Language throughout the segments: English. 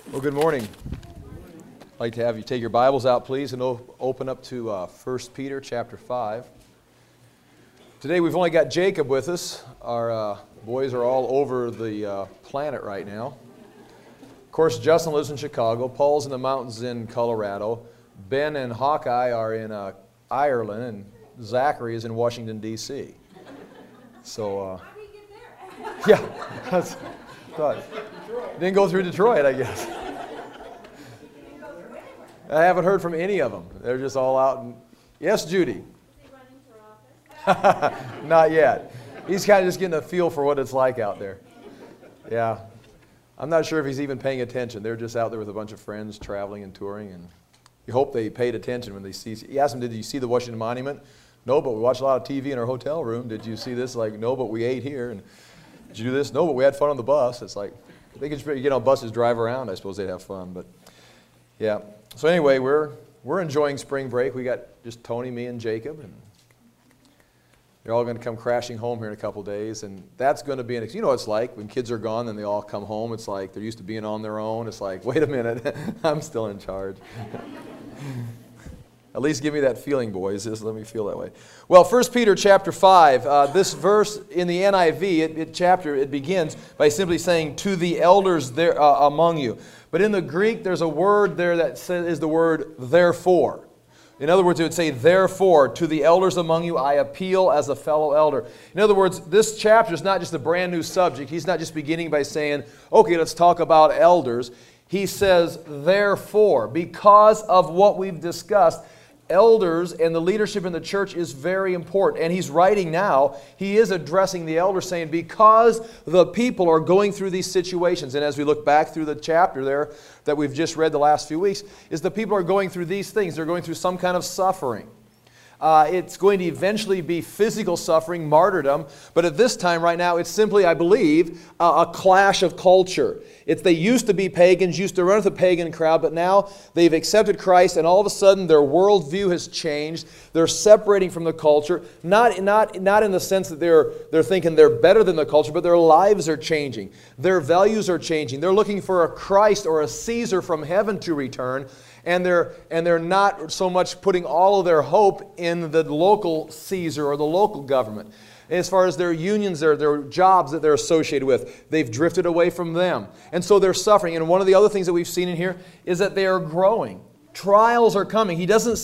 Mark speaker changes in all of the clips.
Speaker 1: Well, good morning. I'd like to have you take your Bibles out, please, and open up to 1 Peter chapter 5. Today we've only got Jacob with us. Our boys are all over the planet right now. Of course, Justin lives in Chicago. Paul's in the mountains in Colorado. Ben and Hawkeye are in Ireland, and Zachary is in Washington, D.C. So, yeah, thought. Didn't go through Detroit, I guess. I haven't heard from any of them. They're just all out. Yes, Judy? Not yet. He's kind of just getting a feel for what it's like out there. Yeah. I'm not sure if he's even paying attention. They're just out there with a bunch of friends traveling and touring, and you hope they paid attention when they see. He asked him, did you see the Washington Monument? No, but we watched a lot of TV in our hotel room. Did you see this? Like, no, but we ate here. And did you do this? No, but we had fun on the bus. It's like, they could get on buses, drive around. I suppose they'd have fun. But yeah. So anyway, we're enjoying spring break. We got just Tony, me, and Jacob, and they're all going to come crashing home here in a couple days. And that's going to be you know what it's like when kids are gone, then they all come home. It's like they're used to being on their own. It's like, wait a minute, I'm still in charge. At least give me that feeling, boys. Just let me feel that way. Well, 1 Peter chapter 5, this verse in the NIV, it begins by simply saying, to the elders there among you. But in the Greek, there's a word there that is the word therefore. In other words, it would say, therefore, to the elders among you, I appeal as a fellow elder. In other words, this chapter is not just a brand new subject. He's not just beginning by saying, okay, let's talk about elders. He says, therefore, because of what we've discussed, elders and the leadership in the church is very important. And he's writing now, he is addressing the elders saying, because the people are going through these situations, and as we look back through the chapter there that we've just read the last few weeks, is the people are going through these things. They're going through some kind of suffering. It's going to eventually be physical suffering, martyrdom, but at this time right now it's simply, I believe, a clash of culture. They used to be pagans, used to run with a pagan crowd, but now they've accepted Christ, and all of a sudden their worldview has changed. They're separating from the culture, not in the sense that they're thinking they're better than the culture, but their lives are changing. Their values are changing. They're looking for a Christ or a Caesar from heaven to return. And they're not so much putting all of their hope in the local Caesar or the local government. As far as their unions, their jobs that they're associated with, they've drifted away from them. And so they're suffering. And one of the other things that we've seen in here is that they are growing. Trials are coming. Peter doesn't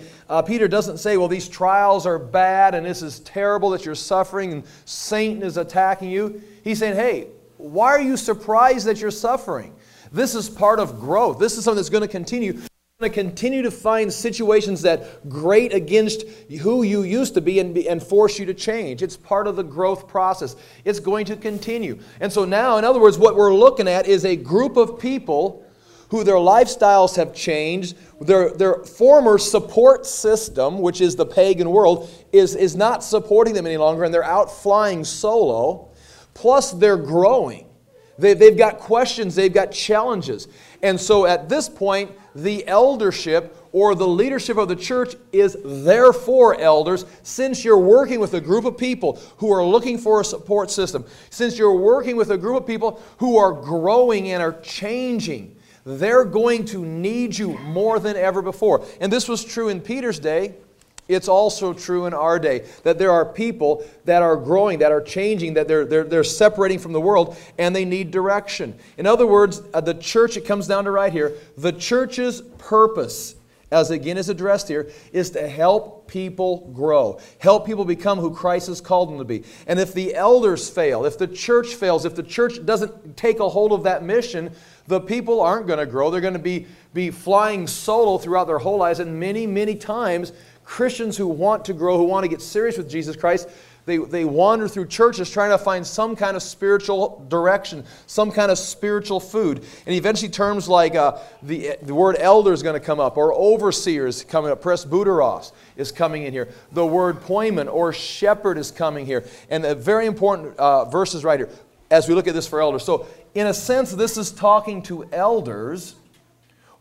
Speaker 1: say, well, these trials are bad and this is terrible that you're suffering and Satan is attacking you. He's saying, hey, why are you surprised that you're suffering? This is part of growth. This is something that's going to continue. You're going to continue to find situations that grate against who you used to be and force you to change. It's part of the growth process. It's going to continue. And so now, in other words, what we're looking at is a group of people who their lifestyles have changed. Their former support system, which is the pagan world, is not supporting them any longer, and they're out flying solo. Plus, they're growing. They've got questions, they've got challenges. And so at this point, the eldership or the leadership of the church is therefore elders, since you're working with a group of people who are looking for a support system, since you're working with a group of people who are growing and are changing, they're going to need you more than ever before. And this was true in Peter's day. It's also true in our day that there are people that are growing, that are changing, that they're separating from the world, and they need direction. In other words, the church, it comes down to right here, the church's purpose, as again is addressed here, is to help people grow, help people become who Christ has called them to be. And if the elders fail, if the church fails, if the church doesn't take a hold of that mission, the people aren't going to grow. They're going to be flying solo throughout their whole lives, and many, many times Christians who want to grow, who want to get serious with Jesus Christ, they wander through churches trying to find some kind of spiritual direction, some kind of spiritual food. And eventually terms like the word elder is going to come up, or overseer is coming up, presbyteros is coming in here. The word poimen or shepherd is coming here. And a very important verses right here as we look at this for elders. So in a sense, this is talking to elders,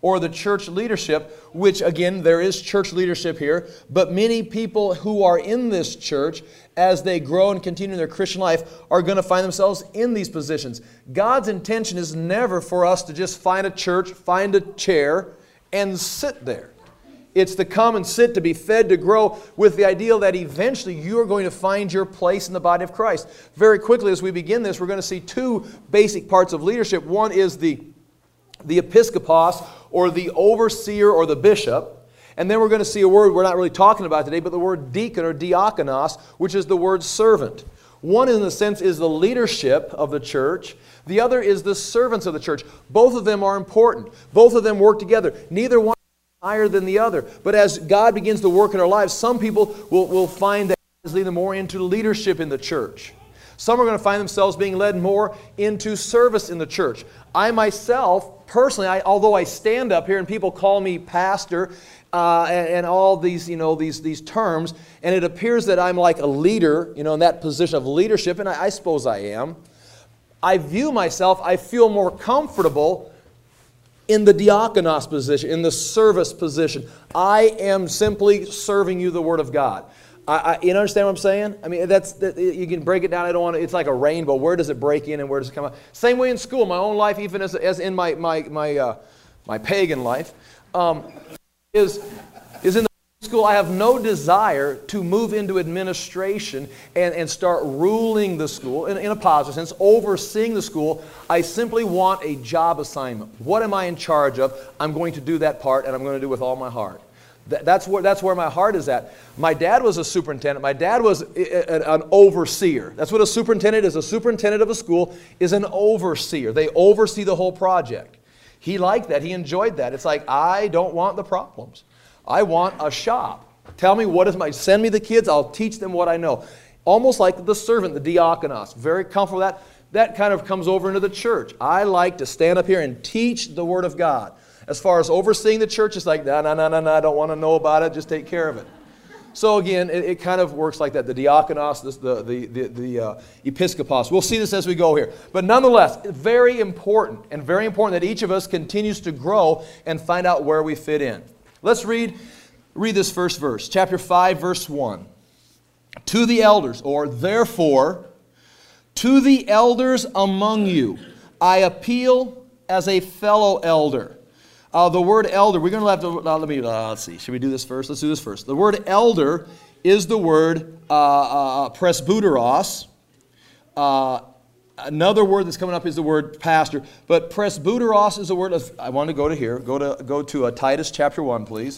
Speaker 1: or the church leadership, which again, there is church leadership here, but many people who are in this church, as they grow and continue their Christian life, are going to find themselves in these positions. God's intention is never for us to just find a church, find a chair, and sit there. It's to come and sit, to be fed, to grow, with the ideal that eventually you are going to find your place in the body of Christ. Very quickly, as we begin this, we're going to see two basic parts of leadership. One is the episkopos, or the overseer or the bishop. And then we're going to see a word we're not really talking about today, but the word deacon or diakonos, which is the word servant. One, in a sense, is the leadership of the church. The other is the servants of the church. Both of them are important. Both of them work together. Neither one is higher than the other. But as God begins to work in our lives, some people will find that God is leading them more into leadership in the church. Some are going to find themselves being led more into service in the church. I myself, personally, although I stand up here and people call me pastor and all these, these terms, and it appears that I'm like a leader, in that position of leadership, and I suppose I am. I view myself, I feel more comfortable in the diakonos position, in the service position. I am simply serving you the Word of God. You understand what I'm saying? I mean, you can break it down. I don't want to. It's like a rainbow. Where does it break in and where does it come out? Same way in school. My own life, even as in my pagan life, is in the school. I have no desire to move into administration and start ruling the school in a positive sense, overseeing the school. I simply want a job assignment. What am I in charge of? I'm going to do that part, and I'm going to do it with all my heart. That's where my heart is at. My dad was a superintendent. My dad was an overseer. That's what a superintendent is. A superintendent of a school is an overseer. They oversee the whole project. He liked that. He enjoyed that. It's like, I don't want the problems. I want a shop. Tell me send me the kids. I'll teach them what I know. Almost like the servant, the diakonos. Very comfortable with that. That kind of comes over into the church. I like to stand up here and teach the Word of God. As far as overseeing the church, it's like, no, I don't want to know about it, just take care of it. So again, it kind of works like that. The diakonos, the episkopos. We'll see this as we go here. But nonetheless, very important that each of us continues to grow and find out where we fit in. Let's read this first verse, chapter 5, verse 1. To the elders, or therefore, to the elders among you, I appeal as a fellow elder. The word elder, we're going to have to, let's see, should we do this first? Let's do this first. The word elder is the word presbyteros. Another word that's coming up is the word pastor. But presbyteros is a word, I want to go to here. Go to Titus chapter 1, please.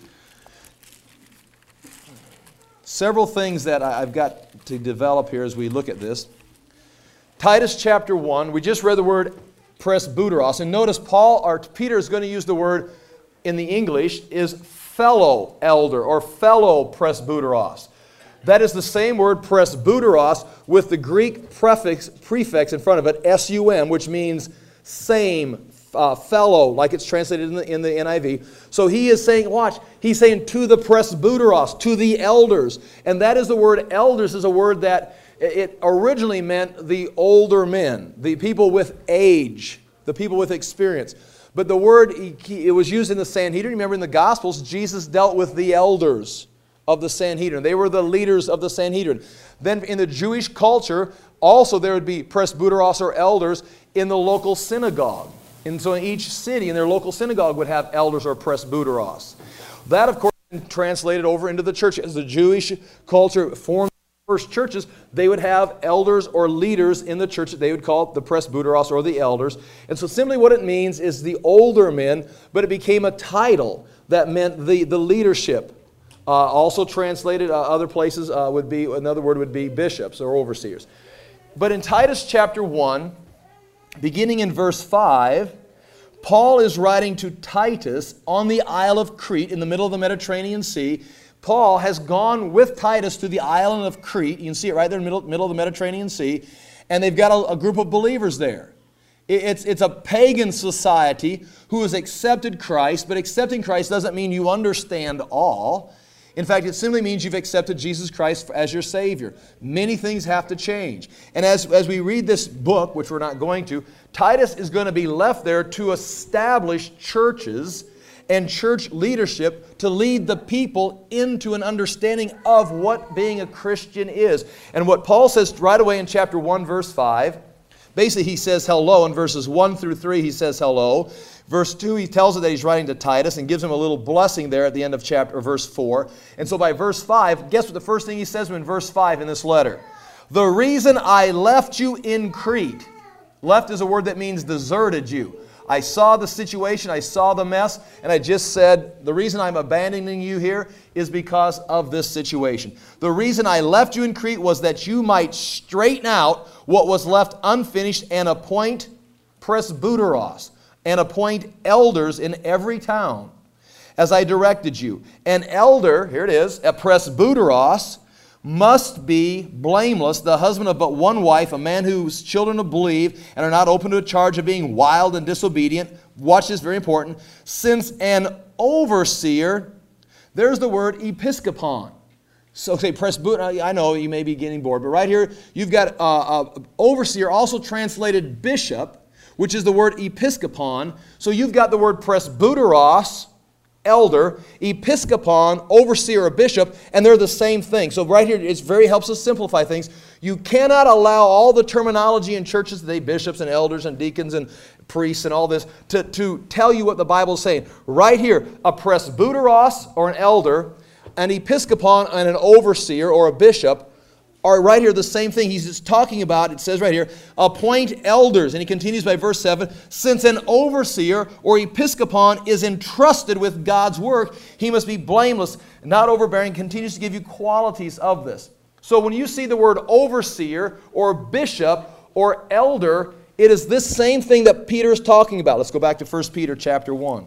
Speaker 1: Several things that I've got to develop here as we look at this. Titus chapter 1, we just read the word presbyteros. And notice Peter is going to use the word in the English is fellow elder or fellow presbyteros. That is the same word presbyteros with the Greek prefix in front of it, sum, which means same, fellow, like it's translated in the NIV. So he is saying, he's saying to the presbyteros, to the elders. And that is the word elders is a word that it originally meant the older men, the people with age, the people with experience. But the word, it was used in the Sanhedrin. Remember in the Gospels, Jesus dealt with the elders of the Sanhedrin. They were the leaders of the Sanhedrin. Then in the Jewish culture, also there would be presbyteros or elders in the local synagogue. And so in each city, in their local synagogue would have elders or presbyteros. That, of course, translated over into the church. As the Jewish culture formed first churches, they would have elders or leaders in the church that they would call the presbyteros or the elders. And so simply what it means is the older men, but it became a title that meant the leadership. Also translated other places would be, another word would be bishops or overseers. But in Titus chapter 1, beginning in verse 5, Paul is writing to Titus on the Isle of Crete in the middle of the Mediterranean Sea. Paul has gone with Titus to the island of Crete. You can see it right there in the middle of the Mediterranean Sea. And they've got a group of believers there. It's a pagan society who has accepted Christ, but accepting Christ doesn't mean you understand all. In fact, it simply means you've accepted Jesus Christ as your Savior. Many things have to change. And as we read this book, which we're not going to, Titus is going to be left there to establish churches and church leadership to lead the people into an understanding of what being a Christian is. And what Paul says right away in chapter 1, verse 5, basically he says hello. In verses 1 through 3, he says hello. Verse 2, he tells it that he's writing to Titus and gives him a little blessing there at the end of verse 4. And so by verse 5, guess what the first thing he says in verse 5 in this letter? The reason I left you in Crete. Left is a word that means deserted you. I saw the situation, I saw the mess, and I just said, the reason I'm abandoning you here is because of this situation. The reason I left you in Crete was that you might straighten out what was left unfinished and appoint presbyteros, and appoint elders in every town, as I directed you. An elder, here it is, a presbyteros, must be blameless, the husband of but one wife, a man whose children will believe and are not open to a charge of being wild and disobedient. Watch this, very important. Since an overseer, there's the word episkopon. So say presbyter, I know you may be getting bored, but right here you've got overseer, also translated bishop, which is the word episkopon. So you've got the word presbyteros, elder, episkopon, overseer or bishop, and they're the same thing. So right here, it helps us simplify things. You cannot allow all the terminology in churches today, bishops and elders and deacons and priests and all this, to tell you what the Bible is saying. Right here, a presbyteros or an elder, an episkopon and an overseer or a bishop are right here the same thing. He's just talking about, it says right here, appoint elders. And he continues by verse 7, since an overseer or episkopon is entrusted with God's work, he must be blameless, not overbearing, continues to give you qualities of this. So when you see the word overseer or bishop or elder, it is this same thing that Peter is talking about. Let's go back to 1 Peter chapter 1.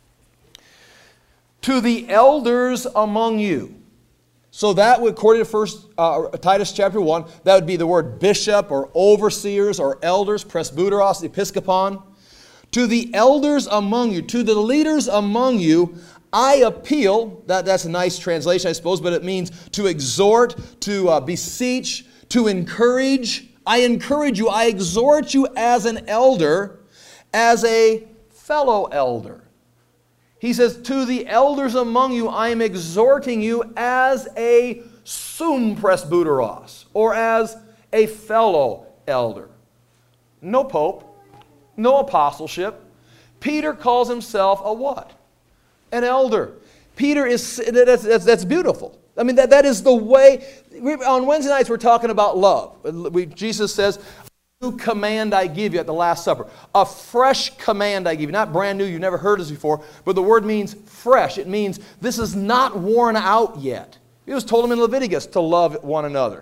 Speaker 1: To the elders among you. So that would, according to Titus chapter 1, that would be the word bishop or overseers or elders, presbyteros, episkopon. To the elders among you, to the leaders among you, I appeal. That's a nice translation, I suppose, but it means to exhort, to beseech, to encourage. I encourage you, I exhort you as an elder, as a fellow elder. He says, to the elders among you, I am exhorting you as a sum presbyteros, or as a fellow elder. No pope, no apostleship. Peter calls himself a what? An elder. Peter is, that's beautiful. I mean, that is the way. On Wednesday nights, we're talking about love. Jesus says, new command I give you at the Last Supper. A fresh command I give you. Not brand new, you've never heard this before, but the word means fresh. It means this is not worn out yet. It was told him in Leviticus to love one another.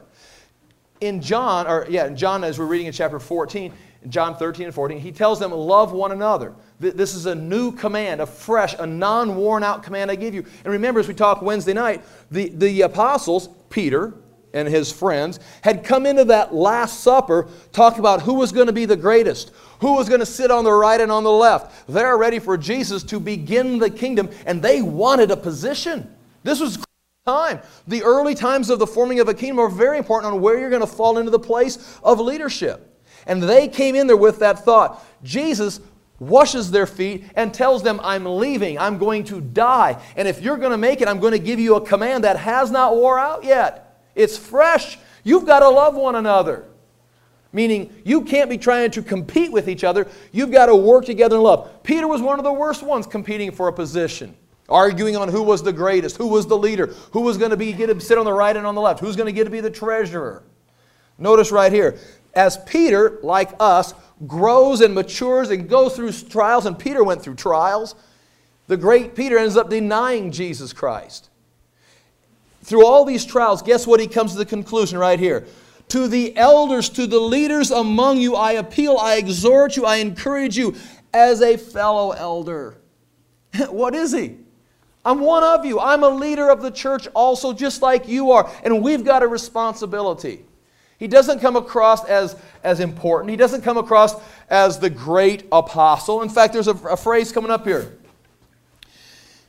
Speaker 1: In John, as we're reading in chapter 14, John 13 and 14, he tells them, love one another. This is a new command, a fresh, a non-worn out command I give you. And remember, as we talked Wednesday night, the apostles, Peter and his friends, had come into that Last Supper talking about who was going to be the greatest, who was going to sit on the right and on the left. They're ready for Jesus to begin the kingdom, and they wanted a position. This was time. The early times of the forming of a kingdom are very important on where you're going to fall into the place of leadership. And they came in there with that thought. Jesus washes their feet and tells them, I'm leaving, I'm going to die. And if you're going to make it, I'm going to give you a command that has not wore out yet. It's fresh. You've got to love one another. Meaning, you can't be trying to compete with each other. You've got to work together in love. Peter was one of the worst ones competing for a position. Arguing on who was the greatest, who was the leader, who was going to get to sit on the right and on the left, who's going to get to be the treasurer. Notice right here, as Peter, like us, grows and matures and goes through trials, and Peter went through trials, the great Peter ends up denying Jesus Christ. Through all these trials, guess what he comes to the conclusion right here? To the elders, to the leaders among you, I appeal, I exhort you, I encourage you as a fellow elder. What is he? I'm one of you. I'm a leader of the church also, just like you are. And we've got a responsibility. He doesn't come across as important. He doesn't come across as the great apostle. In fact, there's a phrase coming up here.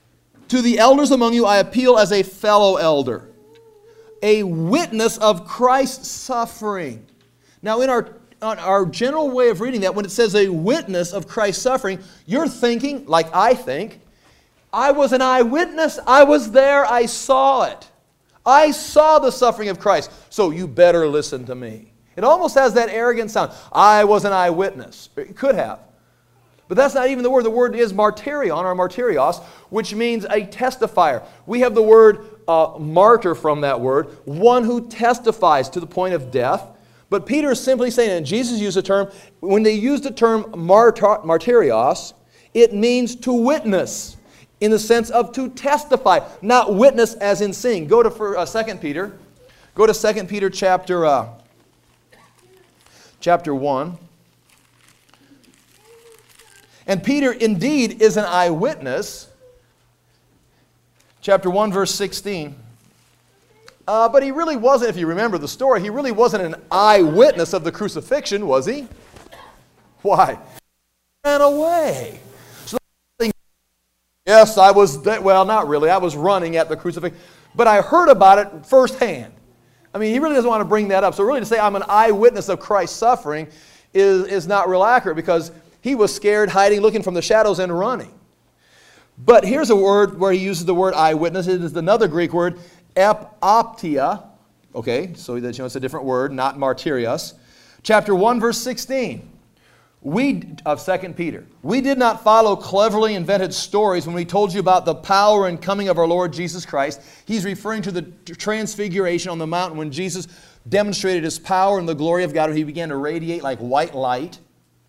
Speaker 1: To the elders among you I appeal as a fellow elder, a witness of Christ's suffering. Now in our general way of reading that, when it says a witness of Christ's suffering, you're thinking, like I think, I was an eyewitness. I was there. I saw it. I saw the suffering of Christ. So you better listen to me. It almost has that arrogant sound. I was an eyewitness. It could have. But that's not even the word. The word is martyrion or martyrios, which means a testifier. We have the word martyr from that word, one who testifies to the point of death. But Peter is simply saying, and Jesus used the term, when they use the term martyrios, it means to witness in the sense of to testify, not witness as in seeing. Go to 2 Peter. Go to 2 Peter chapter 1. And Peter indeed is an eyewitness. Chapter 1, verse 16. But he really wasn't, if you remember the story, he really wasn't an eyewitness of the crucifixion, was he? Why? He ran away. So, yes, I was, well, not really. I was running at the crucifixion. But I heard about it firsthand. I mean, he really doesn't want to bring that up. So really to say I'm an eyewitness of Christ's suffering is not real accurate, because he was scared, hiding, looking from the shadows and running. But here's a word where he uses the word eyewitness. It is another Greek word, epoptia. Okay, so that, it's a different word, not martyrios. Chapter 1, verse 16. Of 2 Peter. We did not follow cleverly invented stories when we told you about the power and coming of our Lord Jesus Christ. He's referring to the transfiguration on the mountain when Jesus demonstrated His power and the glory of God, when He began to radiate like white light.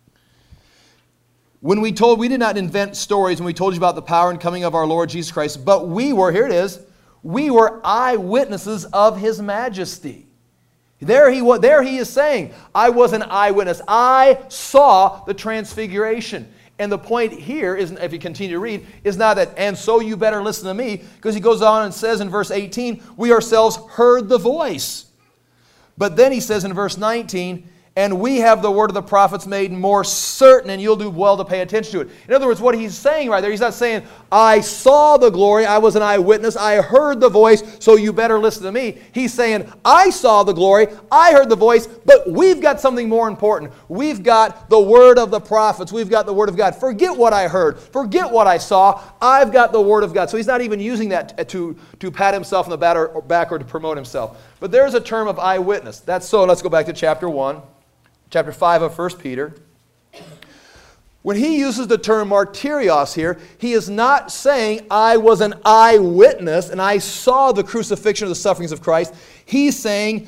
Speaker 1: We did not invent stories when we told you about the power and coming of our Lord Jesus Christ, but we were, here it is, we were eyewitnesses of His majesty. There he is saying, I was an eyewitness. I saw the transfiguration. And the point here is, if you continue to read, is not that, and so you better listen to me, because he goes on and says in verse 18, we ourselves heard the voice. But then he says in verse 19, and we have the word of the prophets made more certain, and you'll do well to pay attention to it. In other words, what he's saying right there, he's not saying, I saw the glory, I was an eyewitness, I heard the voice, so you better listen to me. He's saying, I saw the glory, I heard the voice, but we've got something more important. We've got the word of the prophets, we've got the word of God. Forget what I heard, forget what I saw, I've got the word of God. So he's not even using that to pat himself on the back or to promote himself. But there's a term of eyewitness. That's so. Let's go back to chapter 1. Chapter 5 of 1 Peter. When he uses the term martyrios here, he is not saying I was an eyewitness and I saw the crucifixion of the sufferings of Christ. He's saying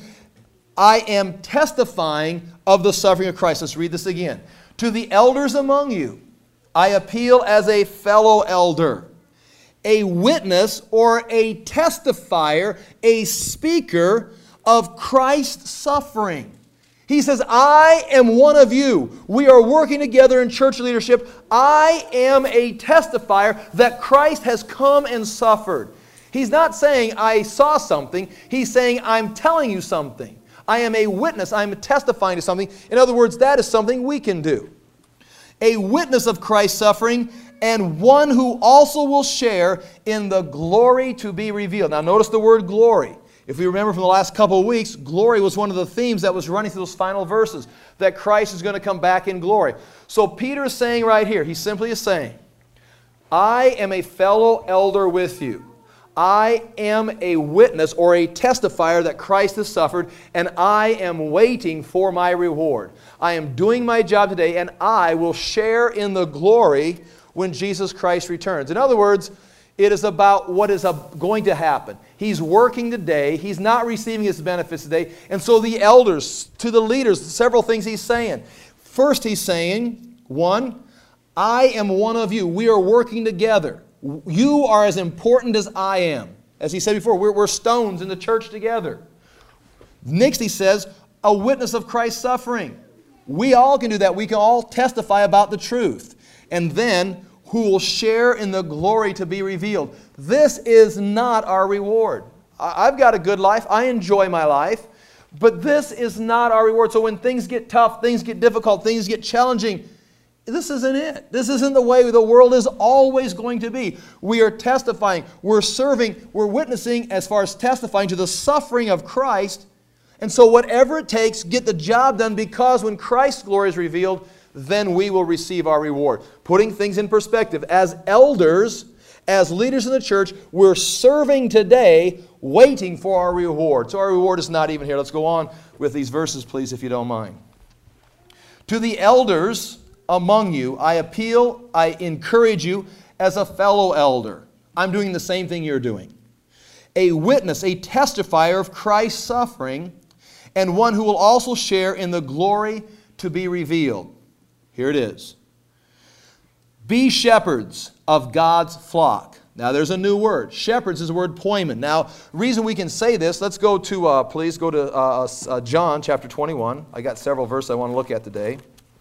Speaker 1: I am testifying of the suffering of Christ. Let's read this again. To the elders among you, I appeal as a fellow elder, a witness or a testifier, a speaker of Christ's suffering. He says, I am one of you. We are working together in church leadership. I am a testifier that Christ has come and suffered. He's not saying I saw something. He's saying I'm telling you something. I am a witness. I'm testifying to something. In other words, that is something we can do. A witness of Christ's suffering, and one who also will share in the glory to be revealed. Now notice the word glory. If we remember from the last couple of weeks, glory was one of the themes that was running through those final verses, that Christ is going to come back in glory. So Peter is saying right here, he simply is saying, I am a fellow elder with you. I am a witness or a testifier that Christ has suffered, and I am waiting for my reward. I am doing my job today, and I will share in the glory when Jesus Christ returns. In other words, it is about what is going to happen. He's working today. He's not receiving his benefits today. And so the elders, to the leaders, several things he's saying. First, he's saying, one, I am one of you. We are working together. You are as important as I am. As he said before, we're stones in the church together. Next, he says, a witness of Christ's suffering. We all can do that. We can all testify about the truth. And then, who will share in the glory to be revealed. This is not our reward. I've got a good life. I enjoy my life. But this is not our reward. So when things get tough, things get difficult, things get challenging, This isn't it. This isn't the way the world is always going to be. We are testifying, we're serving, we're witnessing as far as testifying to the suffering of Christ. And so whatever it takes, get the job done, because when Christ's glory is revealed, then we will receive our reward. Putting things in perspective, as elders, as leaders in the church, we're serving today, waiting for our reward. So our reward is not even here. Let's go on with these verses, please, if you don't mind. To the elders among you, I appeal, I encourage you as a fellow elder. I'm doing the same thing you're doing. A witness, a testifier of Christ's suffering, and one who will also share in the glory to be revealed. Here it is. Be shepherds of God's flock. Now there's a new word. Shepherds is the word poimen. Now, the reason we can say this, let's go to, please go to John chapter 21. I got several verses I want to look at today.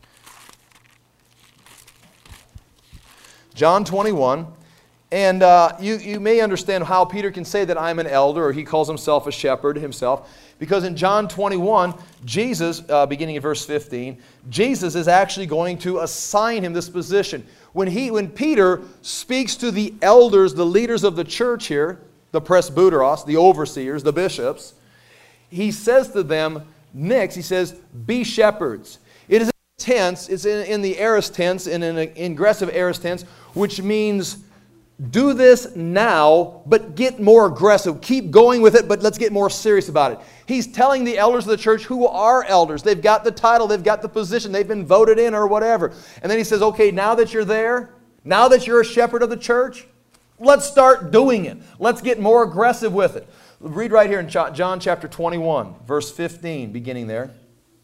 Speaker 1: John 21. And you may understand how Peter can say that I'm an elder, or he calls himself a shepherd himself. Because in John 21, Jesus, beginning in verse 15, Jesus is actually going to assign him this position. When Peter speaks to the elders, the leaders of the church here, the presbyteros, the overseers, the bishops, he says to them, next, he says, be shepherds. It is in tense, it's in the aorist tense, in an aggressive aorist tense, which means do this now, but get more aggressive. Keep going with it, but let's get more serious about it. He's telling the elders of the church who are elders. They've got the title, they've got the position, they've been voted in or whatever. And then he says, okay, now that you're there, now that you're a shepherd of the church, let's start doing it. Let's get more aggressive with it. Read right here in John chapter 21, verse 15, beginning there.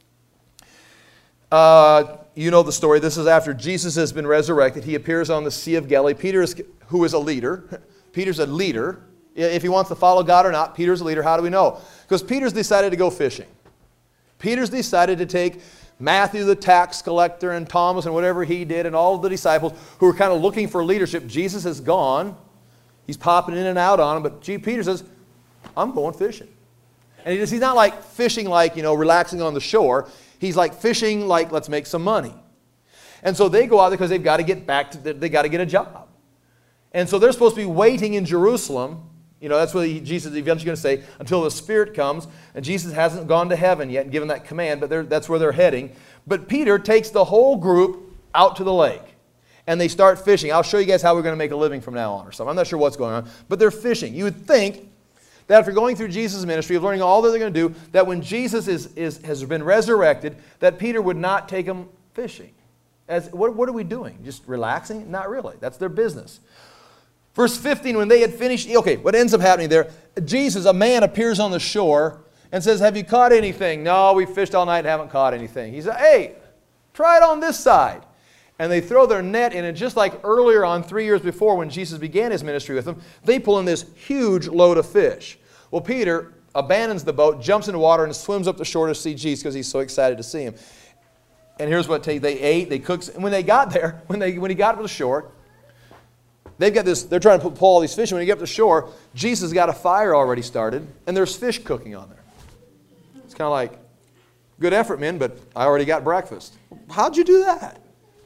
Speaker 1: You know the story. This is after Jesus has been resurrected. He appears on the Sea of Galilee. Peter, who is a leader. Peter's a leader. If he wants to follow God or not, Peter's a leader. How do we know? Because Peter's decided to go fishing. Peter's decided to take Matthew the tax collector and Thomas and whatever he did and all of the disciples who were kind of looking for leadership. Jesus is gone. He's popping in and out on them. But Peter says, I'm going fishing. And he's not like fishing like, relaxing on the shore. He's like fishing like, let's make some money. And so they go out there because they've got to get back to, they got to get a job. And so they're supposed to be waiting in Jerusalem. That's what Jesus is eventually going to say, until the Spirit comes. And Jesus hasn't gone to heaven yet and given that command, but that's where they're heading. But Peter takes the whole group out to the lake. And they start fishing. I'll show you guys how we're going to make a living from now on or something. I'm not sure what's going on. But they're fishing. You would think that after going through Jesus' ministry, of learning all that they're going to do, that when Jesus has been resurrected, that Peter would not take them fishing. What are we doing? Just relaxing? Not really. That's their business. Verse 15, when they had finished, okay, what ends up happening there, Jesus, a man appears on the shore and says, have you caught anything? No, we fished all night and haven't caught anything. He said, hey, try it on this side. And they throw their net in, and just like earlier on 3 years before when Jesus began his ministry with them, they pull in this huge load of fish. Well, Peter abandons the boat, jumps in the water, and swims up the shore to see Jesus because he's so excited to see him. And here's what they ate, they cooked. And when they got there, when he got to the shore, they've got this, they're trying to pull all these fish. And when you get up to the shore, Jesus has got a fire already started, and there's fish cooking on there. It's kind of like, good effort, men, but I already got breakfast. How'd you do that?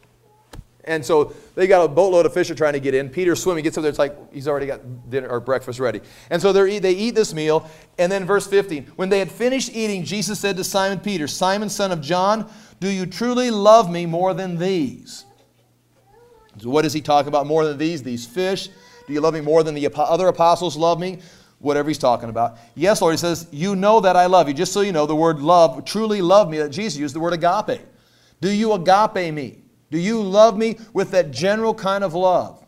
Speaker 1: And so they got a boatload of fish are trying to get in. Peter's swimming, gets up there, it's like he's already got dinner or breakfast ready. And so they eat this meal. And then verse 15, when they had finished eating, Jesus said to Simon Peter, Simon, son of John, do you truly love me more than these? So what is he talking about more than these fish? Do you love me more than the other apostles love me? Whatever he's talking about. Yes, Lord, he says, you know that I love you. Just so you know, the word love, truly love me, that Jesus used the word agape. Do you agape me? Do you love me with that general kind of love?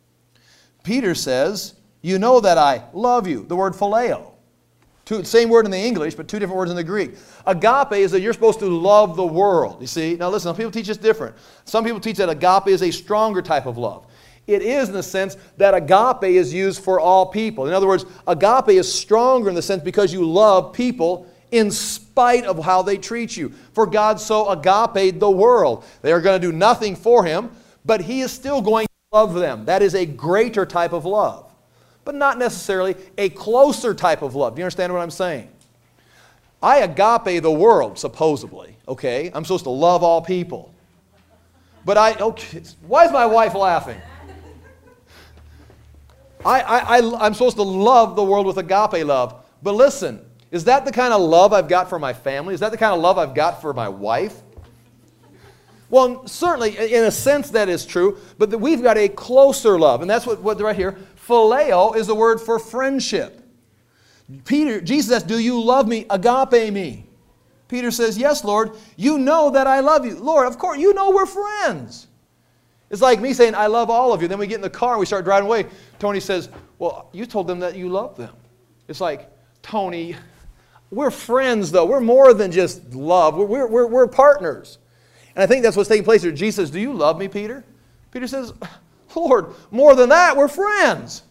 Speaker 1: Peter says, you know that I love you. The word phileo. Same word in the English, but two different words in the Greek. Agape is that you're supposed to love the world. You see? Now listen, some people teach this different. Some people teach that agape is a stronger type of love. It is in the sense that agape is used for all people. In other words, agape is stronger in the sense because you love people in spite of how they treat you. For God so agaped the world. They are going to do nothing for Him, but He is still going to love them. That is a greater type of love, but not necessarily a closer type of love. Do you understand what I'm saying? I agape the world, supposedly. Okay? I'm supposed to love all people. But okay, why is my wife laughing? I'm supposed to love the world with agape love. But listen, is that the kind of love I've got for my family? Is that the kind of love I've got for my wife? Well, certainly, in a sense, that is true. But we've got a closer love. And that's what right here. Phileo is the word for friendship. Jesus says, do you love me? Agape me. Peter says, yes, Lord. You know that I love you. Lord, of course, you know we're friends. It's like me saying, I love all of you. Then we get in the car and we start driving away. Tony says, well, you told them that you love them. It's like, Tony, we're friends, though. We're more than just love. We're partners. And I think that's what's taking place here. Jesus says, do you love me, Peter? Peter says, Lord, more than that, we're friends.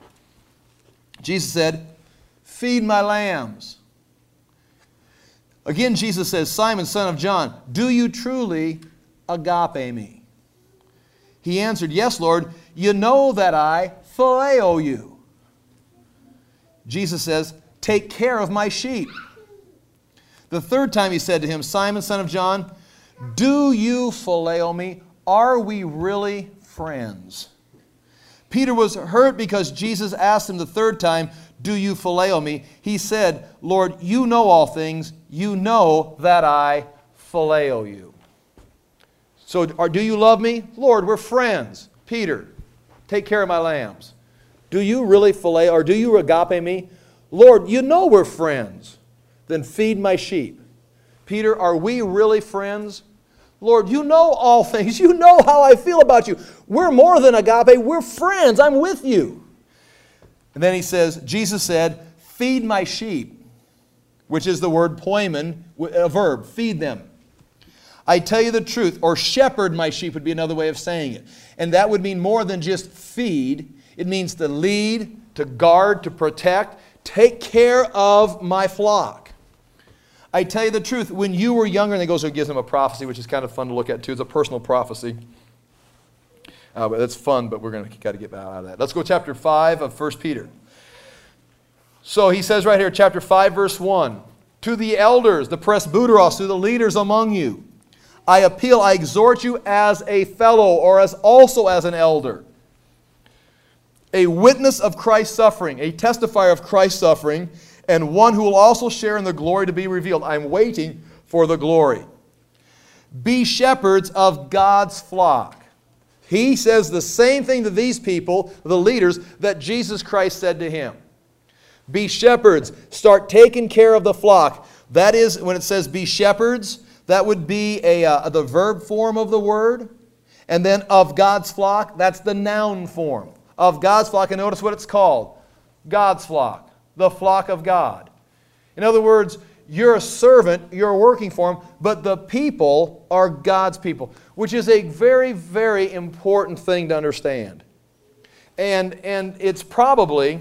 Speaker 1: Jesus said, feed my lambs. Again, Jesus says, Simon, son of John, do you truly agape me? He answered, yes, Lord, you know that I phileo you. Jesus says, take care of my sheep. The third time he said to him, Simon, son of John, do you phileo me? Are we really friends? Peter was hurt because Jesus asked him the third time, do you phileo me? He said, Lord, you know all things. You know that I phileo you. So do you love me? Lord, we're friends. Peter, take care of my lambs. Do you really phileo, or do you agape me? Lord, you know we're friends. Then feed my sheep. Peter, are we really friends? Lord, you know all things. You know how I feel about you. We're more than agape. We're friends. I'm with you. And then he says, Jesus said, feed my sheep, which is the word poimen, a verb, feed them. I tell you the truth, or shepherd my sheep would be another way of saying it. And that would mean more than just feed. It means to lead, to guard, to protect, take care of my flock. I tell you the truth, when you were younger, and he goes and gives them a prophecy, which is kind of fun to look at too. It's a personal prophecy. But that's fun, but we're going to got to get out of that. Let's go to chapter 5 of 1 Peter. So he says right here, chapter 5, verse 1, to the elders, the presbyteros, to the leaders among you, I appeal, I exhort you as a fellow, or also as an elder, a witness of Christ's suffering, a testifier of Christ's suffering, and one who will also share in the glory to be revealed. I'm waiting for the glory. Be shepherds of God's flock. He says the same thing to these people, the leaders, that Jesus Christ said to him. Be shepherds. Start taking care of the flock. That is, when it says be shepherds, that would be the verb form of the word. And then of God's flock, that's the noun form. Of God's flock, and notice what it's called. God's flock. The flock of God. In other words, you're a servant, you're working for Him, but the people are God's people, which is a very, very important thing to understand. And it's probably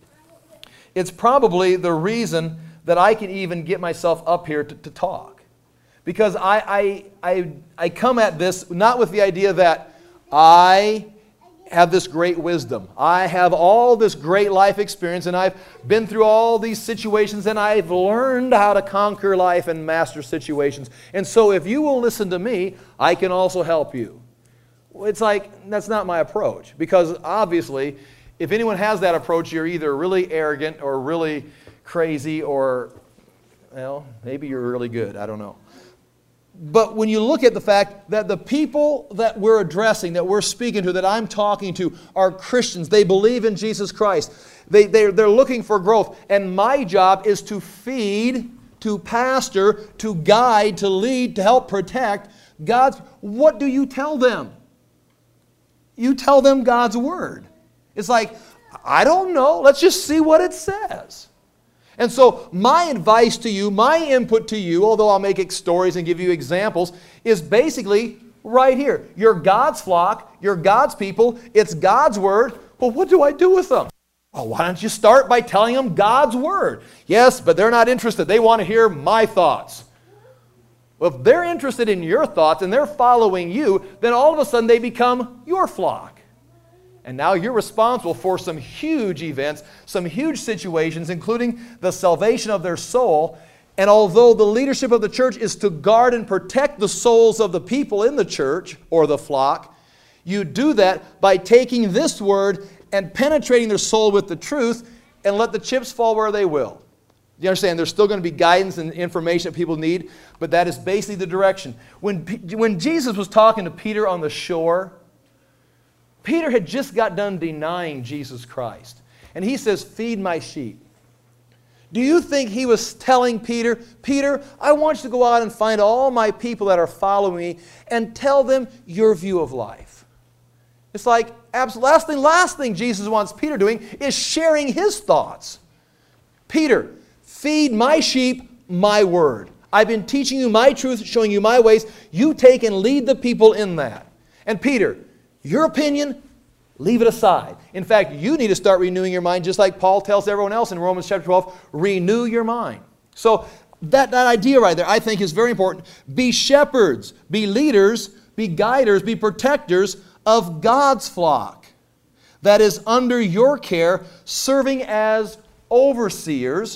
Speaker 1: the reason that I can even get myself up here to talk. Because I come at this not with the idea that I have this great wisdom. I have all this great life experience, and I've been through all these situations, and I've learned how to conquer life and master situations. And so if you will listen to me, I can also help you. It's like, that's not my approach. Because obviously, if anyone has that approach, you're either really arrogant or really crazy, or, well, maybe you're really good. I don't know. But when you look at the fact that the people that we're addressing, that we're speaking to, that I'm talking to, are Christians. They believe in Jesus Christ. They're looking for growth. And my job is to feed, to pastor, to guide, to lead, to help protect God's. What do you tell them? You tell them God's Word. It's like, I don't know. Let's just see what it says. And so my advice to you, my input to you, although I'll make stories and give you examples, is basically right here. You're God's flock. You're God's people. It's God's Word. Well, what do I do with them? Well, why don't you start by telling them God's Word? Yes, but they're not interested. They want to hear my thoughts. Well, if they're interested in your thoughts and they're following you, then all of a sudden they become your flock. And now you're responsible for some huge events, some huge situations, including the salvation of their soul. And although the leadership of the church is to guard and protect the souls of the people in the church or the flock, you do that by taking this word and penetrating their soul with the truth and let the chips fall where they will. You understand? There's still going to be guidance and information that people need, but that is basically the direction. When Jesus was talking to Peter on the shore, Peter had just got done denying Jesus Christ. And he says, feed my sheep. Do you think he was telling Peter, Peter, I want you to go out and find all my people that are following me and tell them your view of life? It's like, last thing Jesus wants Peter doing is sharing his thoughts. Peter, feed my sheep my word. I've been teaching you my truth, showing you my ways. You take and lead the people in that. And Peter, your opinion, leave it aside. In fact, you need to start renewing your mind just like Paul tells everyone else in Romans chapter 12, renew your mind. So that idea right there I think is very important. Be shepherds, be leaders, be guiders, be protectors of God's flock that is under your care, serving as overseers,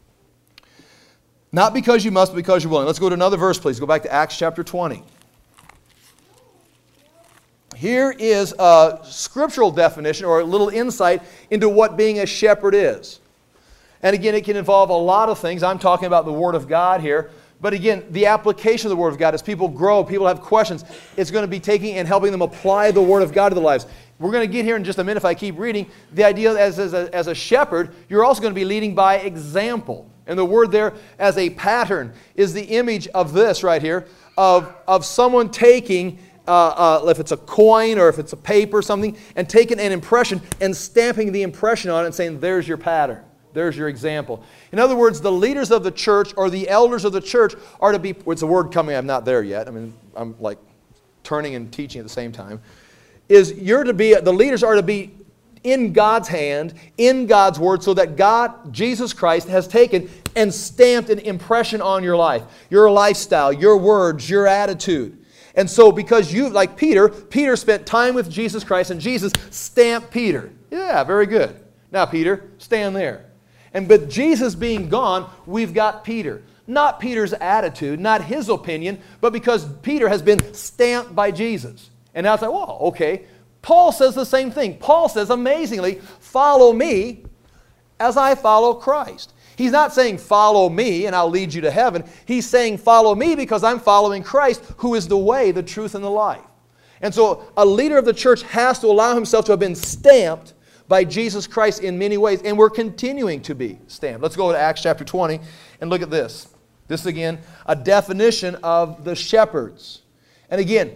Speaker 1: not because you must, but because you're willing. Let's go to another verse, please. Go back to Acts chapter 20. Here is a scriptural definition or a little insight into what being a shepherd is. And again, it can involve a lot of things. I'm talking about the Word of God here. But again, the application of the Word of God, as people grow, people have questions, it's going to be taking and helping them apply the Word of God to their lives. We're going to get here in just a minute if I keep reading. The idea as a shepherd, you're also going to be leading by example. And the word there as a pattern is the image of this right here, of someone taking, if it's a coin or if it's a paper or something, and taking an impression and stamping the impression on it and saying, there's your pattern. There's your example. In other words, the leaders of the church or the elders of the church are to be, it's a word coming, I'm not there yet. I mean, I'm like turning and teaching at the same time. The leaders are to be in God's hand, in God's Word, so that God, Jesus Christ, has taken and stamped an impression on your life, your lifestyle, your words, your attitude. And so because you, like Peter spent time with Jesus Christ, and Jesus stamped Peter. Yeah, very good. Now, Peter, stand there. But Jesus being gone, we've got Peter. Not Peter's attitude, not his opinion, but because Peter has been stamped by Jesus. And now it's like, well, okay. Paul says the same thing. Paul says, amazingly, follow me as I follow Christ. He's not saying, follow me and I'll lead you to heaven. He's saying, follow me because I'm following Christ, who is the way, the truth, and the life. And so a leader of the church has to allow himself to have been stamped by Jesus Christ in many ways, and we're continuing to be stamped. Let's go to Acts chapter 20 and look at this. This, again, a definition of the shepherds. And again,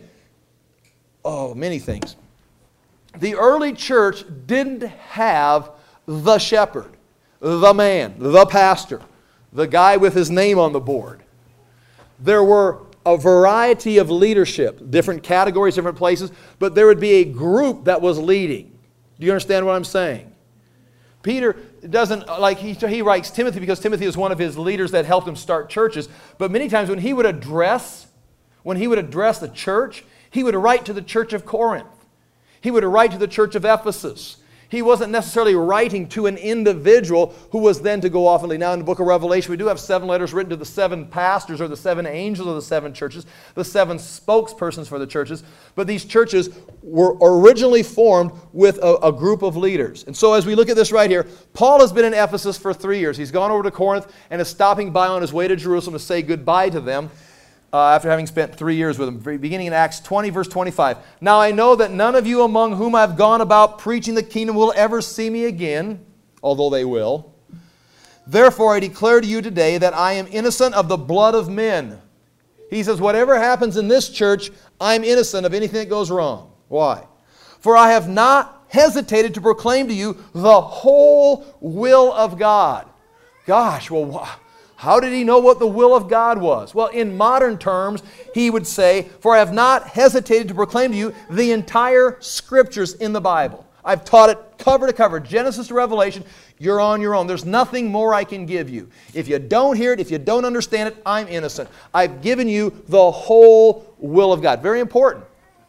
Speaker 1: many things. The early church didn't have the shepherd, the man, the pastor, the guy with his name on the board. There were a variety of leadership, different categories, different places, but there would be a group that was leading. Do you understand what I'm saying? Peter doesn't, like he writes Timothy because Timothy is one of his leaders that helped him start churches. But many times when he would address the church, he would write to the church of Corinth. He would write to the church of Ephesus. He wasn't necessarily writing to an individual who was then to go off and lead. Now in the book of Revelation, we do have 7 letters written to the 7 pastors or the 7 angels of the 7 churches, the 7 spokespersons for the churches. But these churches were originally formed with a group of leaders. And so as we look at this right here, Paul has been in Ephesus for 3 years. He's gone over to Corinth and is stopping by on his way to Jerusalem to say goodbye to them. After having spent 3 years with him, beginning in Acts 20, verse 25. Now I know that none of you among whom I've gone about preaching the kingdom will ever see me again, although they will. Therefore I declare to you today that I am innocent of the blood of men. He says, whatever happens in this church, I'm innocent of anything that goes wrong. Why? For I have not hesitated to proclaim to you the whole will of God. Gosh, well, how did he know what the will of God was? Well, in modern terms, he would say, for I have not hesitated to proclaim to you the entire Scriptures in the Bible. I've taught it cover to cover, Genesis to Revelation. You're on your own. There's nothing more I can give you. If you don't hear it, if you don't understand it, I'm innocent. I've given you the whole will of God. Very important.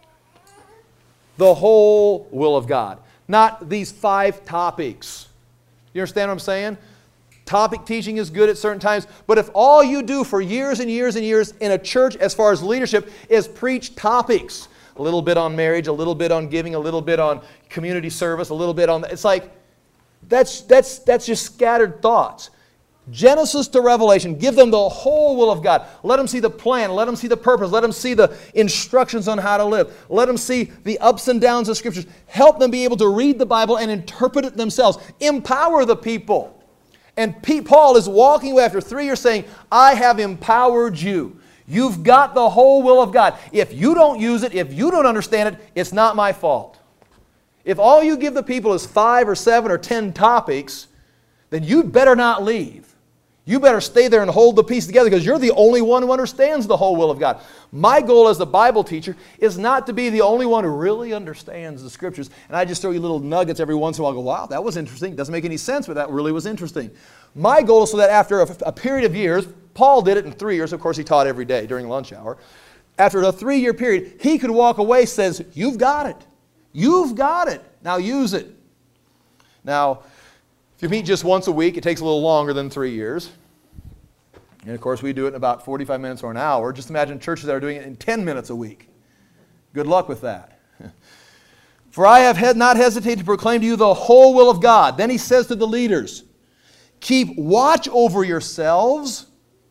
Speaker 1: The whole will of God. Not these 5 topics. You understand what I'm saying? Topic teaching is good at certain times. But if all you do for years and years and years in a church as far as leadership is preach topics, a little bit on marriage, a little bit on giving, a little bit on community service, a little bit on... It's like, that's just scattered thoughts. Genesis to Revelation, give them the whole will of God. Let them see the plan. Let them see the purpose. Let them see the instructions on how to live. Let them see the ups and downs of Scriptures. Help them be able to read the Bible and interpret it themselves. Empower the people. And Paul is walking away after 3 years saying, I have empowered you. You've got the whole will of God. If you don't use it, if you don't understand it, it's not my fault. If all you give the people is 5 or 7 or 10 topics, then you better not leave. You better stay there and hold the piece together because you're the only one who understands the whole will of God. My goal as a Bible teacher is not to be the only one who really understands the Scriptures. And I just throw you little nuggets every once in a while. I go, wow, that was interesting. Doesn't make any sense, but that really was interesting. My goal is so that after a period of years, Paul did it in 3 years. Of course, he taught every day during lunch hour. After a 3-year period, he could walk away says, you've got it. You've got it. Now use it. Now, if you meet just once a week, it takes a little longer than 3 years. And of course, we do it in about 45 minutes or an hour. Just imagine churches that are doing it in 10 minutes a week. Good luck with that. For I have not hesitated to proclaim to you the whole will of God. Then he says to the leaders, keep watch over yourselves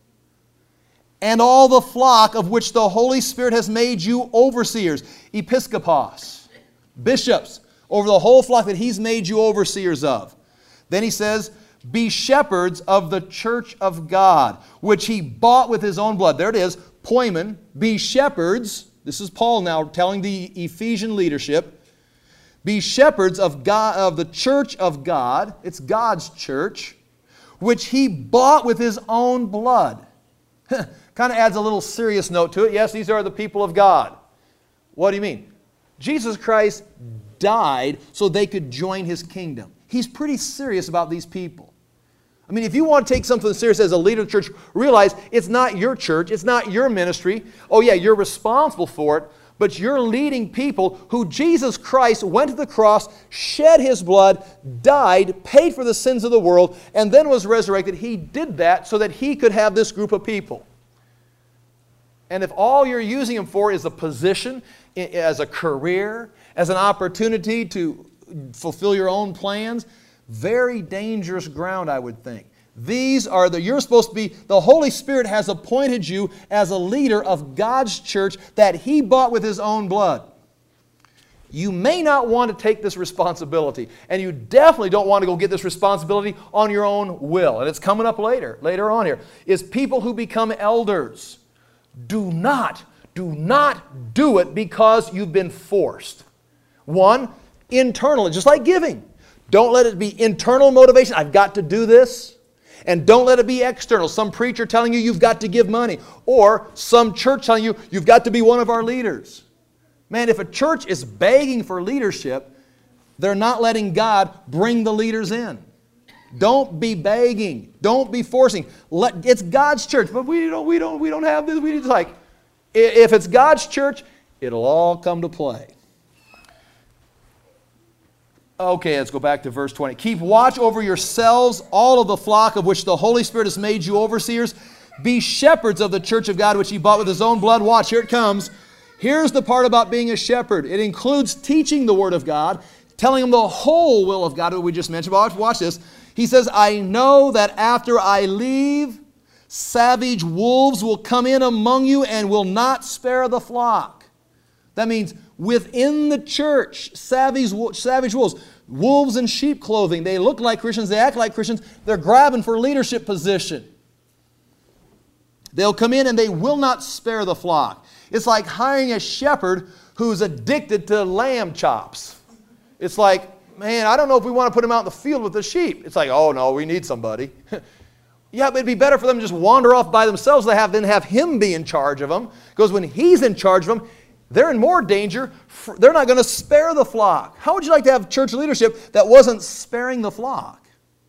Speaker 1: and all the flock of which the Holy Spirit has made you overseers, episkopos, bishops, over the whole flock that He's made you overseers of. Then he says, be shepherds of the church of God, which He bought with His own blood. There it is, poimen, be shepherds. This is Paul now telling the Ephesian leadership. Be shepherds of God, of the church of God. It's God's church, which He bought with His own blood. Kind of adds a little serious note to it. Yes, these are the people of God. What do you mean? Jesus Christ died so they could join His kingdom. He's pretty serious about these people. I mean, if you want to take something serious as a leader of the church, realize it's not your church, it's not your ministry. Oh yeah, you're responsible for it, but you're leading people who Jesus Christ went to the cross, shed His blood, died, paid for the sins of the world, and then was resurrected. He did that so that He could have this group of people. And if all you're using Him for is a position, as a career, as an opportunity to fulfill your own plans, very dangerous ground, I would think. You're supposed to be, the Holy Spirit has appointed you as a leader of God's church that He bought with His own blood. You may not want to take this responsibility, and you definitely don't want to go get this responsibility on your own will. And it's coming up later on here, is people who become elders. Do not do it because you've been forced. One, internal, just like giving. Don't let it be internal motivation. I've got to do this. And don't let it be external. Some preacher telling you you've got to give money. Or some church telling you you've got to be one of our leaders. Man, if a church is begging for leadership, they're not letting God bring the leaders in. Don't be begging. Don't be forcing. It's God's church, but we don't have this. We just like, if it's God's church, it'll all come to play. Okay, let's go back to verse 20. Keep watch over yourselves, all of the flock of which the Holy Spirit has made you overseers. Be shepherds of the church of God, which He bought with His own blood. Watch, here it comes. Here's the part about being a shepherd. It includes teaching the Word of God, telling them the whole will of God, that we just mentioned. Watch this. He says, I know that after I leave, savage wolves will come in among you and will not spare the flock. That means within the church, savage wolves, wolves in sheep clothing. They look like Christians, they act like Christians. They're grabbing for leadership position. They'll come in and they will not spare the flock. It's like hiring a shepherd who's addicted to lamb chops. It's like, man, I don't know if we want to put him out in the field with the sheep. It's like, oh no, we need somebody. Yeah, but it'd be better for them to just wander off by themselves than have him be in charge of them. Because when he's in charge of them, they're in more danger. They're not going to spare the flock. How would you like to have church leadership that wasn't sparing the flock?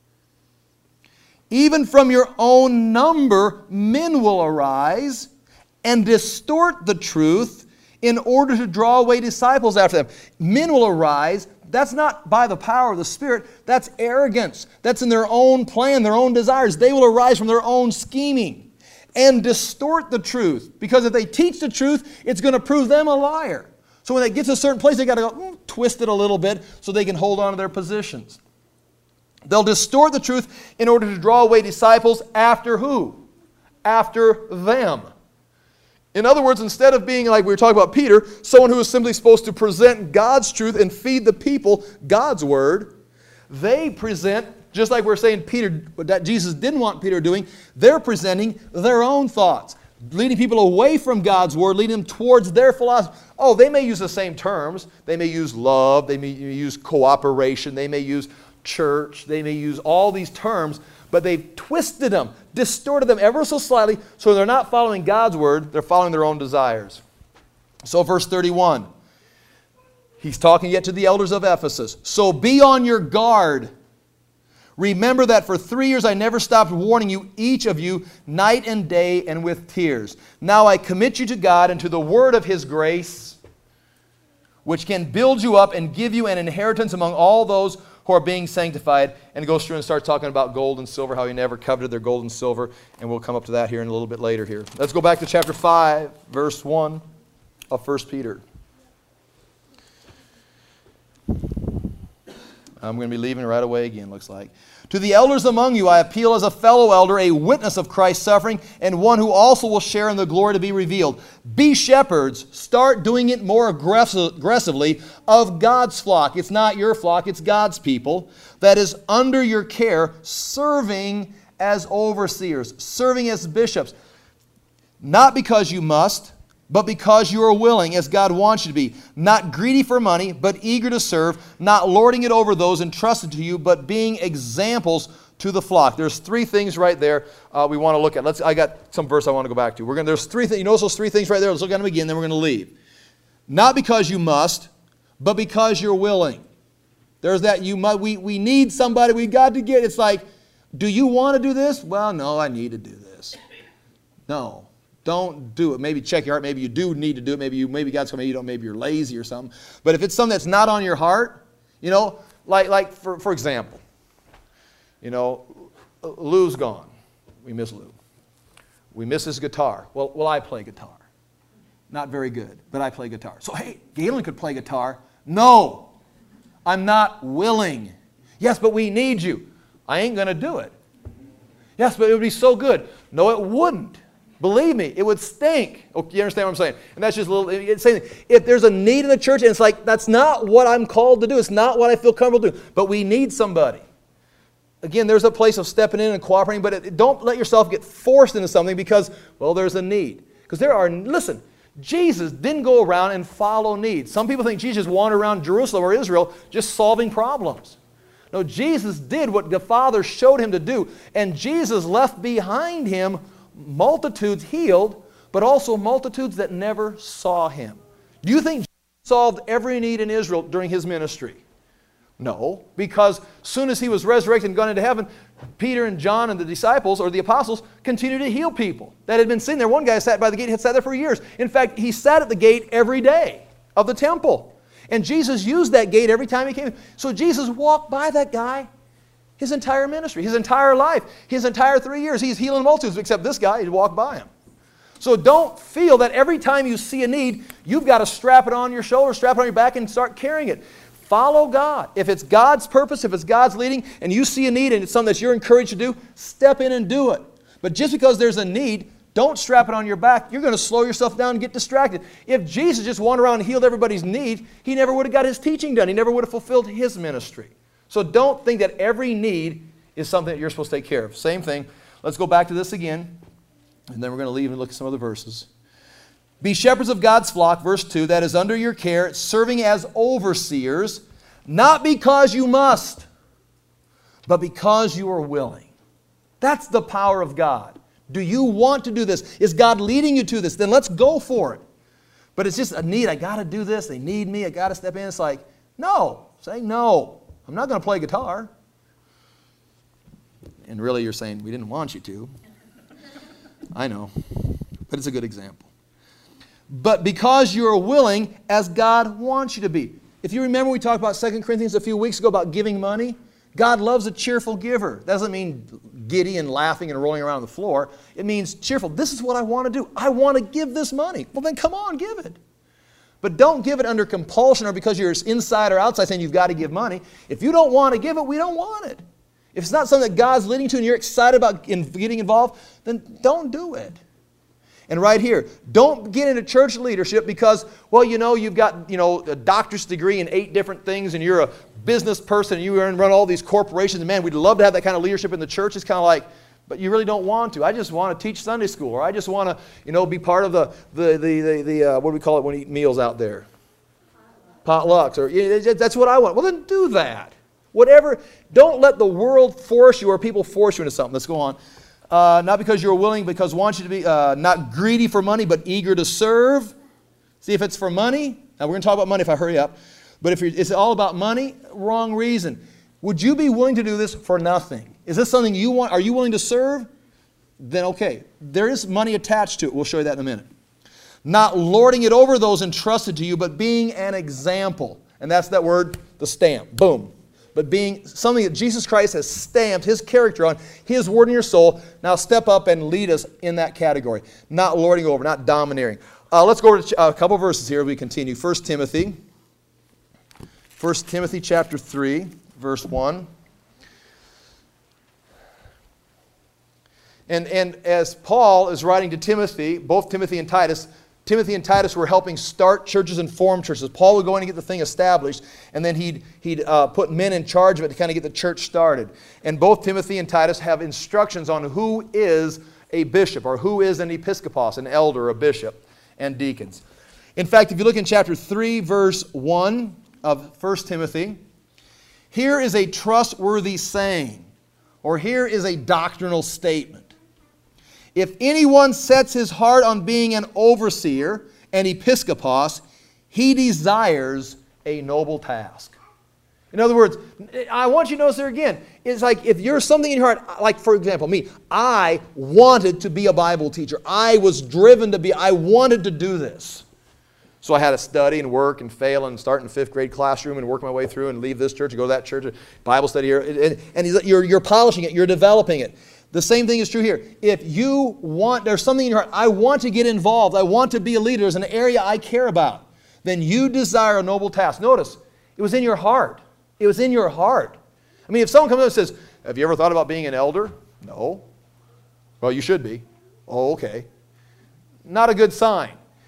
Speaker 1: Even from your own number, men will arise and distort the truth in order to draw away disciples after them. Men will arise. That's not by the power of the Spirit. That's arrogance. That's in their own plan, their own desires. They will arise from their own scheming and distort the truth. Because if they teach the truth, it's going to prove them a liar. So when they get to a certain place, they've got to go twist it a little bit so they can hold on to their positions. They'll distort the truth in order to draw away disciples after who? After them. In other words, instead of being like we were talking about Peter, someone who is simply supposed to present God's truth and feed the people God's word, they present, just like we're saying Peter, that Jesus didn't want Peter doing, they're presenting their own thoughts, leading people away from God's word, leading them towards their philosophy. Oh, they may use the same terms. They may use love. They may use cooperation. They may use church. They may use all these terms, but they've twisted them, distorted them ever so slightly, so they're not following God's word, they're following their own desires. So verse 31, he's talking yet to the elders of Ephesus. So be on your guard. Remember that for 3 years I never stopped warning you, each of you, night and day and with tears. Now I commit you to God and to the word of His grace, which can build you up and give you an inheritance among all those who are being sanctified. And it goes through and starts talking about gold and silver, how he never coveted their gold and silver. And we'll come up to that here in a little bit later here. Let's go back to chapter 5, verse 1 of 1 Peter. I'm going to be leaving right away again, looks like. To the elders among you I appeal as a fellow elder, a witness of Christ's suffering, and one who also will share in the glory to be revealed. Be shepherds. Start doing it more aggressively of God's flock. It's not your flock, it's God's people. That is under your care, serving as overseers, serving as bishops. Not because you must, but because you are willing, as God wants you to be, not greedy for money, but eager to serve, not lording it over those entrusted to you, but being examples to the flock. There's 3 things right there we want to look at. I got some verse I want to go back to. There's 3 things. You notice those 3 things right there? Let's look at them again, then we're going to leave. Not because you must, but because you're willing. There's that we need somebody, we got to get. It's like, do you want to do this? Well, no, I need to do this. No. Don't do it. Maybe check your heart. Maybe you do need to do it. Maybe God's coming. Maybe you're lazy or something. But if it's something that's not on your heart, like for example, Lou's gone. We miss Lou. We miss his guitar. Well, I play guitar. Not very good, but I play guitar. So hey, Galen could play guitar. No, I'm not willing. Yes, but we need you. I ain't going to do it. Yes, but it would be so good. No, it wouldn't. Believe me, it would stink. Oh, you understand what I'm saying? And that's just a little, it's saying, if there's a need in the church, and it's like, that's not what I'm called to do. It's not what I feel comfortable doing. But we need somebody. Again, there's a place of stepping in and cooperating, but don't let yourself get forced into something because, well, there's a need. Because listen, Jesus didn't go around and follow needs. Some people think Jesus wandered around Jerusalem or Israel just solving problems. No, Jesus did what the Father showed him to do. And Jesus left behind him multitudes healed, but also multitudes that never saw him. Do you think Jesus solved every need in Israel during his ministry? No, because soon as he was resurrected and gone into heaven, Peter and John and the disciples, or the apostles, continued to heal people that had been sitting there. One guy sat by the gate, had sat there for years. In fact, he sat at the gate every day of the temple. And Jesus used that gate every time he came. So Jesus walked by that guy his entire ministry, his entire life, his entire 3 years. He's healing multitudes, except this guy, he walked by him. So don't feel that every time you see a need, you've got to strap it on your shoulder, strap it on your back, and start carrying it. Follow God. If it's God's purpose, if it's God's leading, and you see a need and it's something that you're encouraged to do, step in and do it. But just because there's a need, don't strap it on your back. You're going to slow yourself down and get distracted. If Jesus just wandered around and healed everybody's need, he never would have got his teaching done. He never would have fulfilled his ministry. So don't think that every need is something that you're supposed to take care of. Same thing. Let's go back to this again, and then we're going to leave and look at some other verses. Be shepherds of God's flock, verse 2, that is under your care, serving as overseers, not because you must, but because you are willing. That's the power of God. Do you want to do this? Is God leading you to this? Then let's go for it. But it's just a need. I got to do this. They need me. I got to step in. It's like, no. Say no. I'm not going to play guitar. And really you're saying, we didn't want you to. I know. But it's a good example. but because you are willing as God wants you to be. If you remember, we talked about 2 Corinthians a few weeks ago about giving money. God loves a cheerful giver. That doesn't mean giddy and laughing and rolling around on the floor. It means cheerful. This is what I want to do. I want to give this money. Well, then come on, give it. But don't give it under compulsion or because you're inside or outside saying you've got to give money. If you don't want to give it, we don't want it. If it's not something that God's leading to and you're excited about getting involved, then don't do it. And right here, don't get into church leadership because, well, you've got, a doctor's degree in 8 different things and you're a business person and you run all these corporations. And man, we'd love to have that kind of leadership in the church. It's kind of like, but you really don't want to. I just want to teach Sunday school, or I just want to, be part of the what do we call it when we eat meals out there? Potlucks. Or that's what I want. Well, then do that. Whatever. Don't let the world force you or people force you into something. Let's go on. Not because you're willing, because want you to be not greedy for money, but eager to serve. See, if it's for money, now we're going to talk about money if I hurry up, but if it's all about money, wrong reason. Would you be willing to do this for nothing? Is this something you want? Are you willing to serve? Then okay. There is money attached to it. We'll show you that in a minute. Not lording it over those entrusted to you, but being an example. And that's that word, the stamp. Boom. But being something that Jesus Christ has stamped His character on, His word in your soul. Now step up and lead us in that category. Not lording over, not domineering. Let's go to a couple verses here as we continue. 1 Timothy. 1 Timothy chapter 3, verse 1. And as Paul is writing to Timothy, both Timothy and Titus were helping start churches and form churches. Paul would go in and get the thing established, and then he'd put men in charge of it to kind of get the church started. And both Timothy and Titus have instructions on who is a bishop, or who is an episkopos, an elder, a bishop, and deacons. In fact, if you look in chapter 3, verse 1 of 1 Timothy, here is a trustworthy saying, or here is a doctrinal statement. If anyone sets his heart on being an overseer, an episkopos, he desires a noble task. In other words, I want you to notice there again, it's like if you're something in your heart, like for example, me, I wanted to be a Bible teacher. I was driven to be, I wanted to do this. So I had to study and work and fail and start in the 5th grade classroom and work my way through and leave this church and go to that church, Bible study here. And you're polishing it, you're developing it. The same thing is true here. If you want, there's something in your heart, I want to get involved, I want to be a leader, there's an area I care about, then you desire a noble task. Notice, it was in your heart. It was in your heart. I mean, if someone comes up and says, have you ever thought about being an elder? No. Well, you should be. Oh, okay. Not a good sign.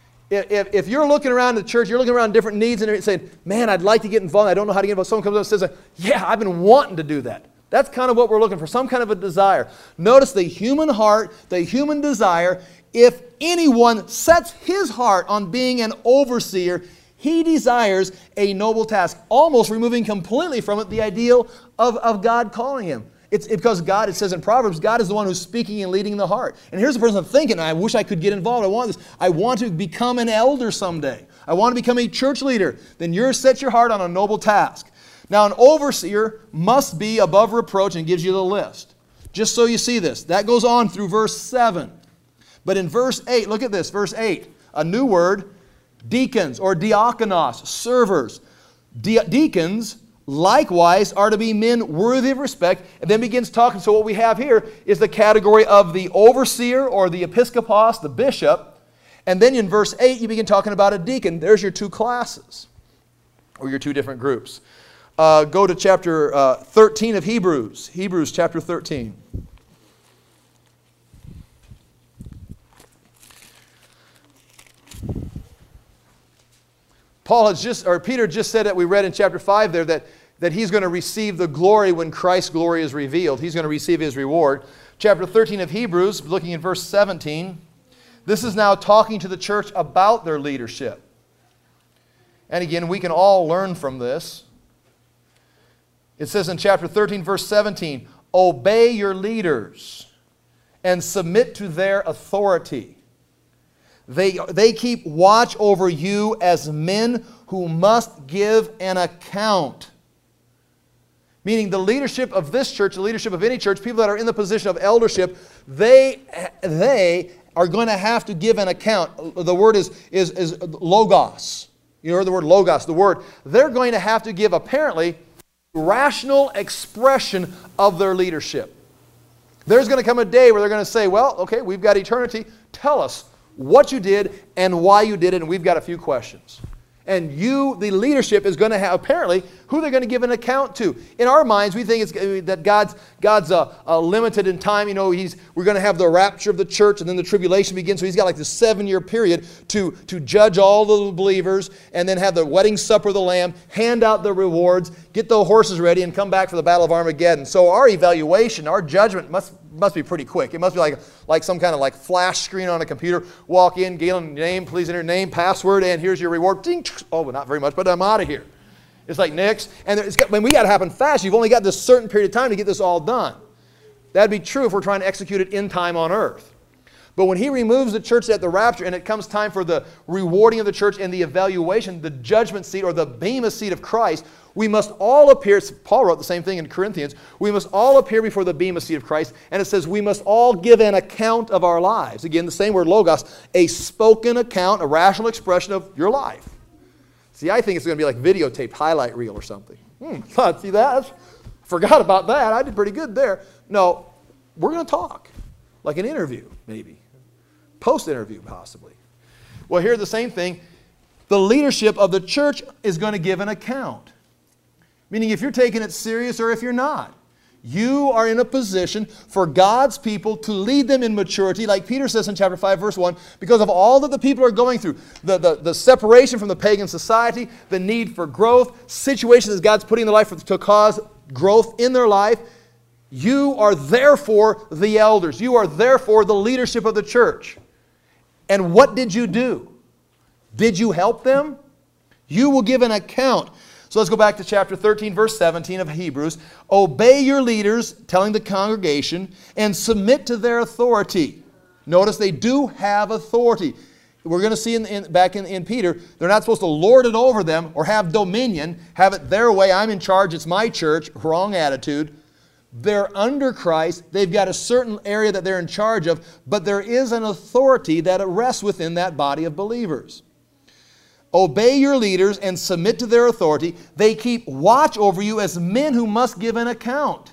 Speaker 1: If you're looking around the church, you're looking around different needs and saying, man, I'd like to get involved, I don't know how to get involved. Someone comes up and says, yeah, I've been wanting to do that. That's kind of what we're looking for, some kind of a desire. Notice the human heart, the human desire. If anyone sets his heart on being an overseer, he desires a noble task, almost removing completely from it the ideal of God calling him. It's because God, it says in Proverbs, God is the one who's speaking and leading the heart. And here's the person thinking, I wish I could get involved. I want this. I want to become an elder someday. I want to become a church leader. Then set your heart on a noble task. Now, an overseer must be above reproach, and gives you the list. Just so you see this. That goes on through verse 7. But in verse 8, look at this, verse 8. A new word, deacons or diakonos, servers. Deacons, likewise, are to be men worthy of respect. And then begins talking. So what we have here is the category of the overseer or the episkopos, the bishop. And then in verse 8, you begin talking about a deacon. There's your 2 classes, or your 2 different groups. Go to chapter 13 of Hebrews. Hebrews chapter 13. Peter just said that we read in chapter 5 there that he's going to receive the glory when Christ's glory is revealed. He's going to receive his reward. Chapter 13 of Hebrews, looking in verse 17. This is now talking to the church about their leadership. And again, we can all learn from this. It says in chapter 13, verse 17, obey your leaders and submit to their authority. They keep watch over you as men who must give an account. Meaning the leadership of this church, the leadership of any church, people that are in the position of eldership, they are going to have to give an account. The word is logos. You heard the word logos, the word. They're going to have to give, apparently, rational expression of their leadership. There's going to come a day where they're going to say, well, okay, we've got eternity. Tell us what you did and why you did it, and we've got a few questions. And you, the leadership, is going to have, apparently, who they're going to give an account to. In our minds, we think it's that God's limited in time. You know, we're going to have the rapture of the church, and then the tribulation begins. So He's got like this 7-year period to judge all the believers, and then have the wedding supper of the Lamb, hand out the rewards, get the horses ready, and come back for the battle of Armageddon. So our evaluation, our judgment must be pretty quick. It must be like some kind of like flash screen on a computer. Walk in, Galen, name, please enter name, password, and here's your reward. Ding. Oh, well, not very much, but I'm out of here. It's like next. And we got to happen fast. You've only got this certain period of time to get this all done. That'd be true if we're trying to execute it in time on earth. But when He removes the church at the rapture and it comes time for the rewarding of the church and the evaluation, the judgment seat or the bema seat of Christ, we must all appear. Paul wrote the same thing in Corinthians. We must all appear before the bema seat of Christ. And it says we must all give an account of our lives. Again, the same word logos, a spoken account, a rational expression of your life. See, I think it's going to be like videotaped highlight reel or something. See that? Forgot about that. I did pretty good there. No, we're going to talk. Like an interview, maybe. Post-interview, possibly. Well, here's the same thing. The leadership of the church is going to give an account. Meaning if you're taking it serious or if you're not. You are in a position for God's people to lead them in maturity, like Peter says in chapter 5, verse 1, because of all that the people are going through. The separation from the pagan society, the need for growth, situations that God's putting in their life to cause growth in their life. You are therefore the elders. You are therefore the leadership of the church. And what did you do? Did you help them? You will give an account. So let's go back to chapter 13, verse 17 of Hebrews. Obey your leaders, telling the congregation, and submit to their authority. Notice they do have authority. We're going to see back in Peter, they're not supposed to lord it over them or have dominion, have it their way. I'm in charge, it's my church. Wrong attitude. They're under Christ. They've got a certain area that they're in charge of, but there is an authority that rests within that body of believers. Obey your leaders and submit to their authority. They keep watch over you as men who must give an account.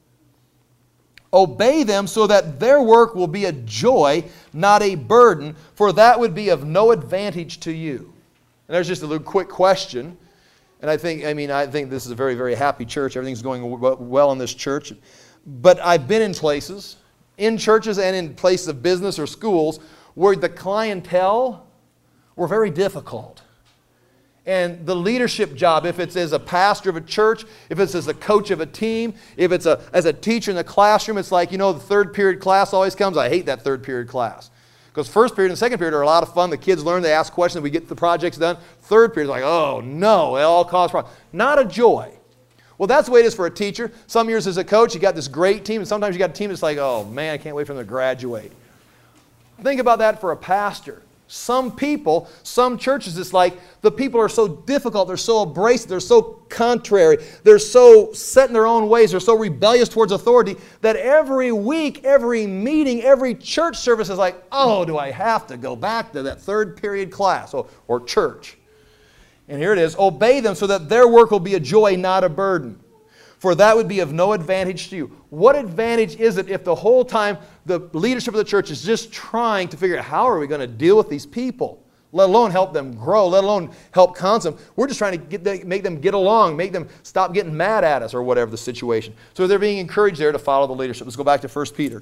Speaker 1: Obey them so that their work will be a joy, not a burden, for that would be of no advantage to you. And there's just a little quick question. And I think this is a very, very happy church. Everything's going well in this church. But I've been in places, in churches and in places of business or schools, where the clientele were very difficult. And the leadership job, if it's as a pastor of a church, if it's as a coach of a team, if it's as a teacher in the classroom, it's like, the third period class always comes. I hate that third period class. Because first period and second period are a lot of fun. The kids learn, they ask questions, we get the projects done. Third period is like, oh no, it all causes problems. Not a joy. Well, that's the way it is for a teacher. Some years as a coach, you got this great team, and sometimes you got a team that's like, oh man, I can't wait for them to graduate. Think about that for a pastor. Some people, some churches, it's like the people are so difficult, they're so abrasive, they're so contrary, they're so set in their own ways, they're so rebellious towards authority that every week, every meeting, every church service is like, oh, do I have to go back to that third period class or church? And here it is, obey them so that their work will be a joy, not a burden. For that would be of no advantage to you. What advantage is it if the whole time the leadership of the church is just trying to figure out how are we going to deal with these people, let alone help them grow, let alone help counsel them. We're just trying to make them get along, make them stop getting mad at us or whatever the situation. So they're being encouraged there to follow the leadership. Let's go back to 1 Peter.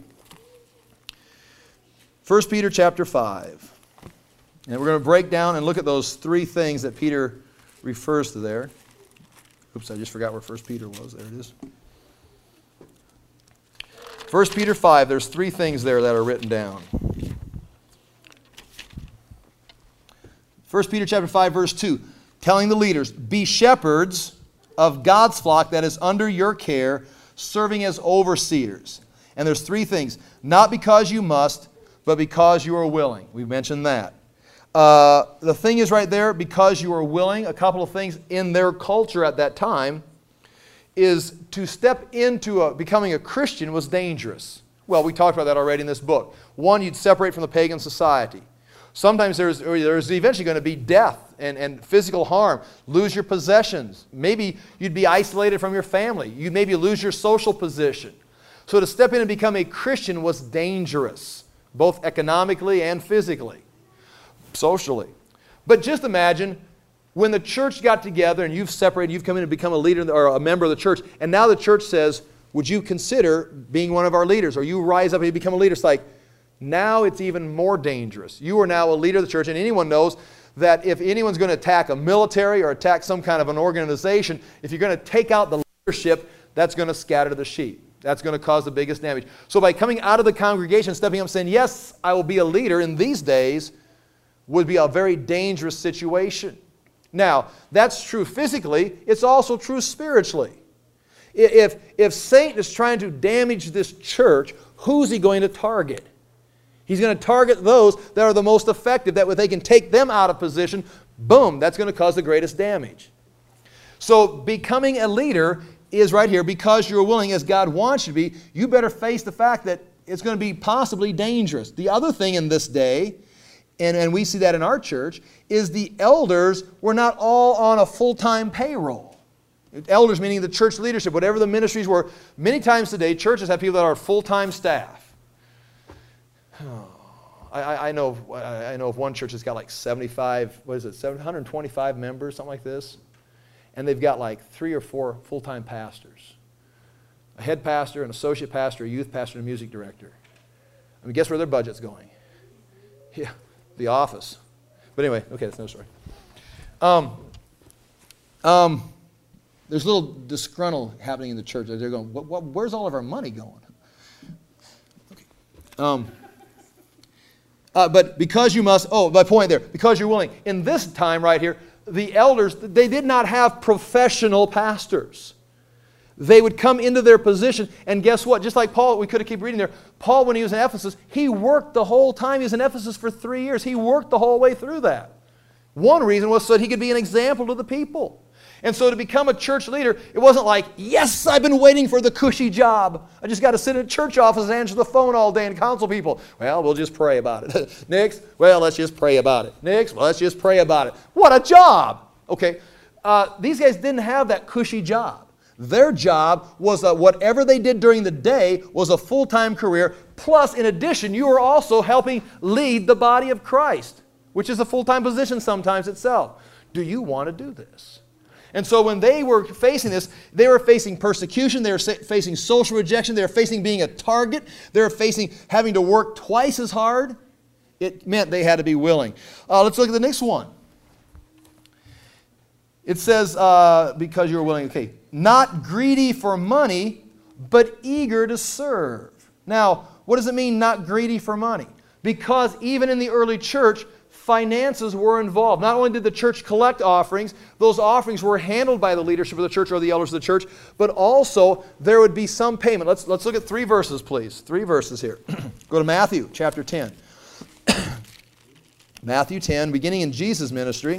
Speaker 1: 1 Peter chapter 5. And we're going to break down and look at those three things that Peter refers to there. Oops, I just forgot where 1 Peter was. There it is. 1 Peter 5, there's three things there that are written down. 1 Peter chapter 5, verse 2, telling the leaders, be shepherds of God's flock that is under your care, serving as overseers. And there's three things. Not because you must, but because you are willing. We mentioned that. The thing is right there, because you are willing, a couple of things in their culture at that time is to step into becoming a Christian was dangerous. Well, we talked about that already in this book. One, you'd separate from the pagan society. Sometimes there's eventually going to be death and physical harm, lose your possessions. Maybe you'd be isolated from your family. You'd maybe lose your social position. So to step in and become a Christian was dangerous, both economically and physically, socially. But just imagine when the church got together and you've separated, you've come in and become a leader or a member of the church, and now the church says, would you consider being one of our leaders? Or you rise up and you become a leader. It's like, now it's even more dangerous. You are now a leader of the church, and anyone knows that if anyone's going to attack a military or attack some kind of an organization, if you're going to take out the leadership, that's going to scatter the sheep. That's going to cause the biggest damage. So by coming out of the congregation, stepping up and saying, yes, I will be a leader in these days, would be a very dangerous situation. Now, that's true physically. It's also true spiritually. If Satan is trying to damage this church, who's he going to target? He's going to target those that are the most effective, that if they can take them out of position, boom, that's going to cause the greatest damage. So becoming a leader is right here, because you're willing as God wants you to be, you better face the fact that it's going to be possibly dangerous. The other thing in this day, and we see that in our church, is the elders were not all on a full-time payroll. Elders meaning the church leadership, whatever the ministries were. Many times today, churches have people that are full-time staff. I know of one church that's got like 725 members, something like this. And they've got like 3 or 4 full-time pastors. A head pastor, an associate pastor, a youth pastor, and a music director. I mean, guess where their budget's going? Yeah, the office. But anyway, okay, that's another story. There's a little disgruntled happening in the church. They're going, where's all of our money going? Okay. But because you must, my point there, because you're willing. In this time right here, the elders, they did not have professional pastors. They would come into their position, and guess what? Just like Paul, we could have keep reading there. Paul, when he was in Ephesus, he worked the whole time. He was in Ephesus for 3 years. He worked the whole way through that. One reason was so that he could be an example to the people. And so to become a church leader, it wasn't like, yes, I've been waiting for the cushy job. I just got to sit in a church office and answer the phone all day and counsel people. Well, we'll just pray about it. Next, well, let's just pray about it. Next, well, let's just pray about it. What a job! Okay, these guys didn't have that cushy job. Their job was whatever they did during the day was a full-time career. Plus, in addition, you were also helping lead the body of Christ, which is a full-time position sometimes itself. Do you want to do this? And so when they were facing this, they were facing persecution, they were facing social rejection, they were facing being a target, they were facing having to work twice as hard. It meant they had to be willing. Let's look at the next one. It says, because you were willing, okay, not greedy for money, but eager to serve. Now, what does it mean, not greedy for money? Because even in the early church, finances were involved. Not only did the church collect offerings, those offerings were handled by the leadership of the church or the elders of the church, but also there would be some payment. Let's look at 3 verses, please. 3 verses here. Go to Matthew chapter 10. Matthew 10, beginning in Jesus' ministry.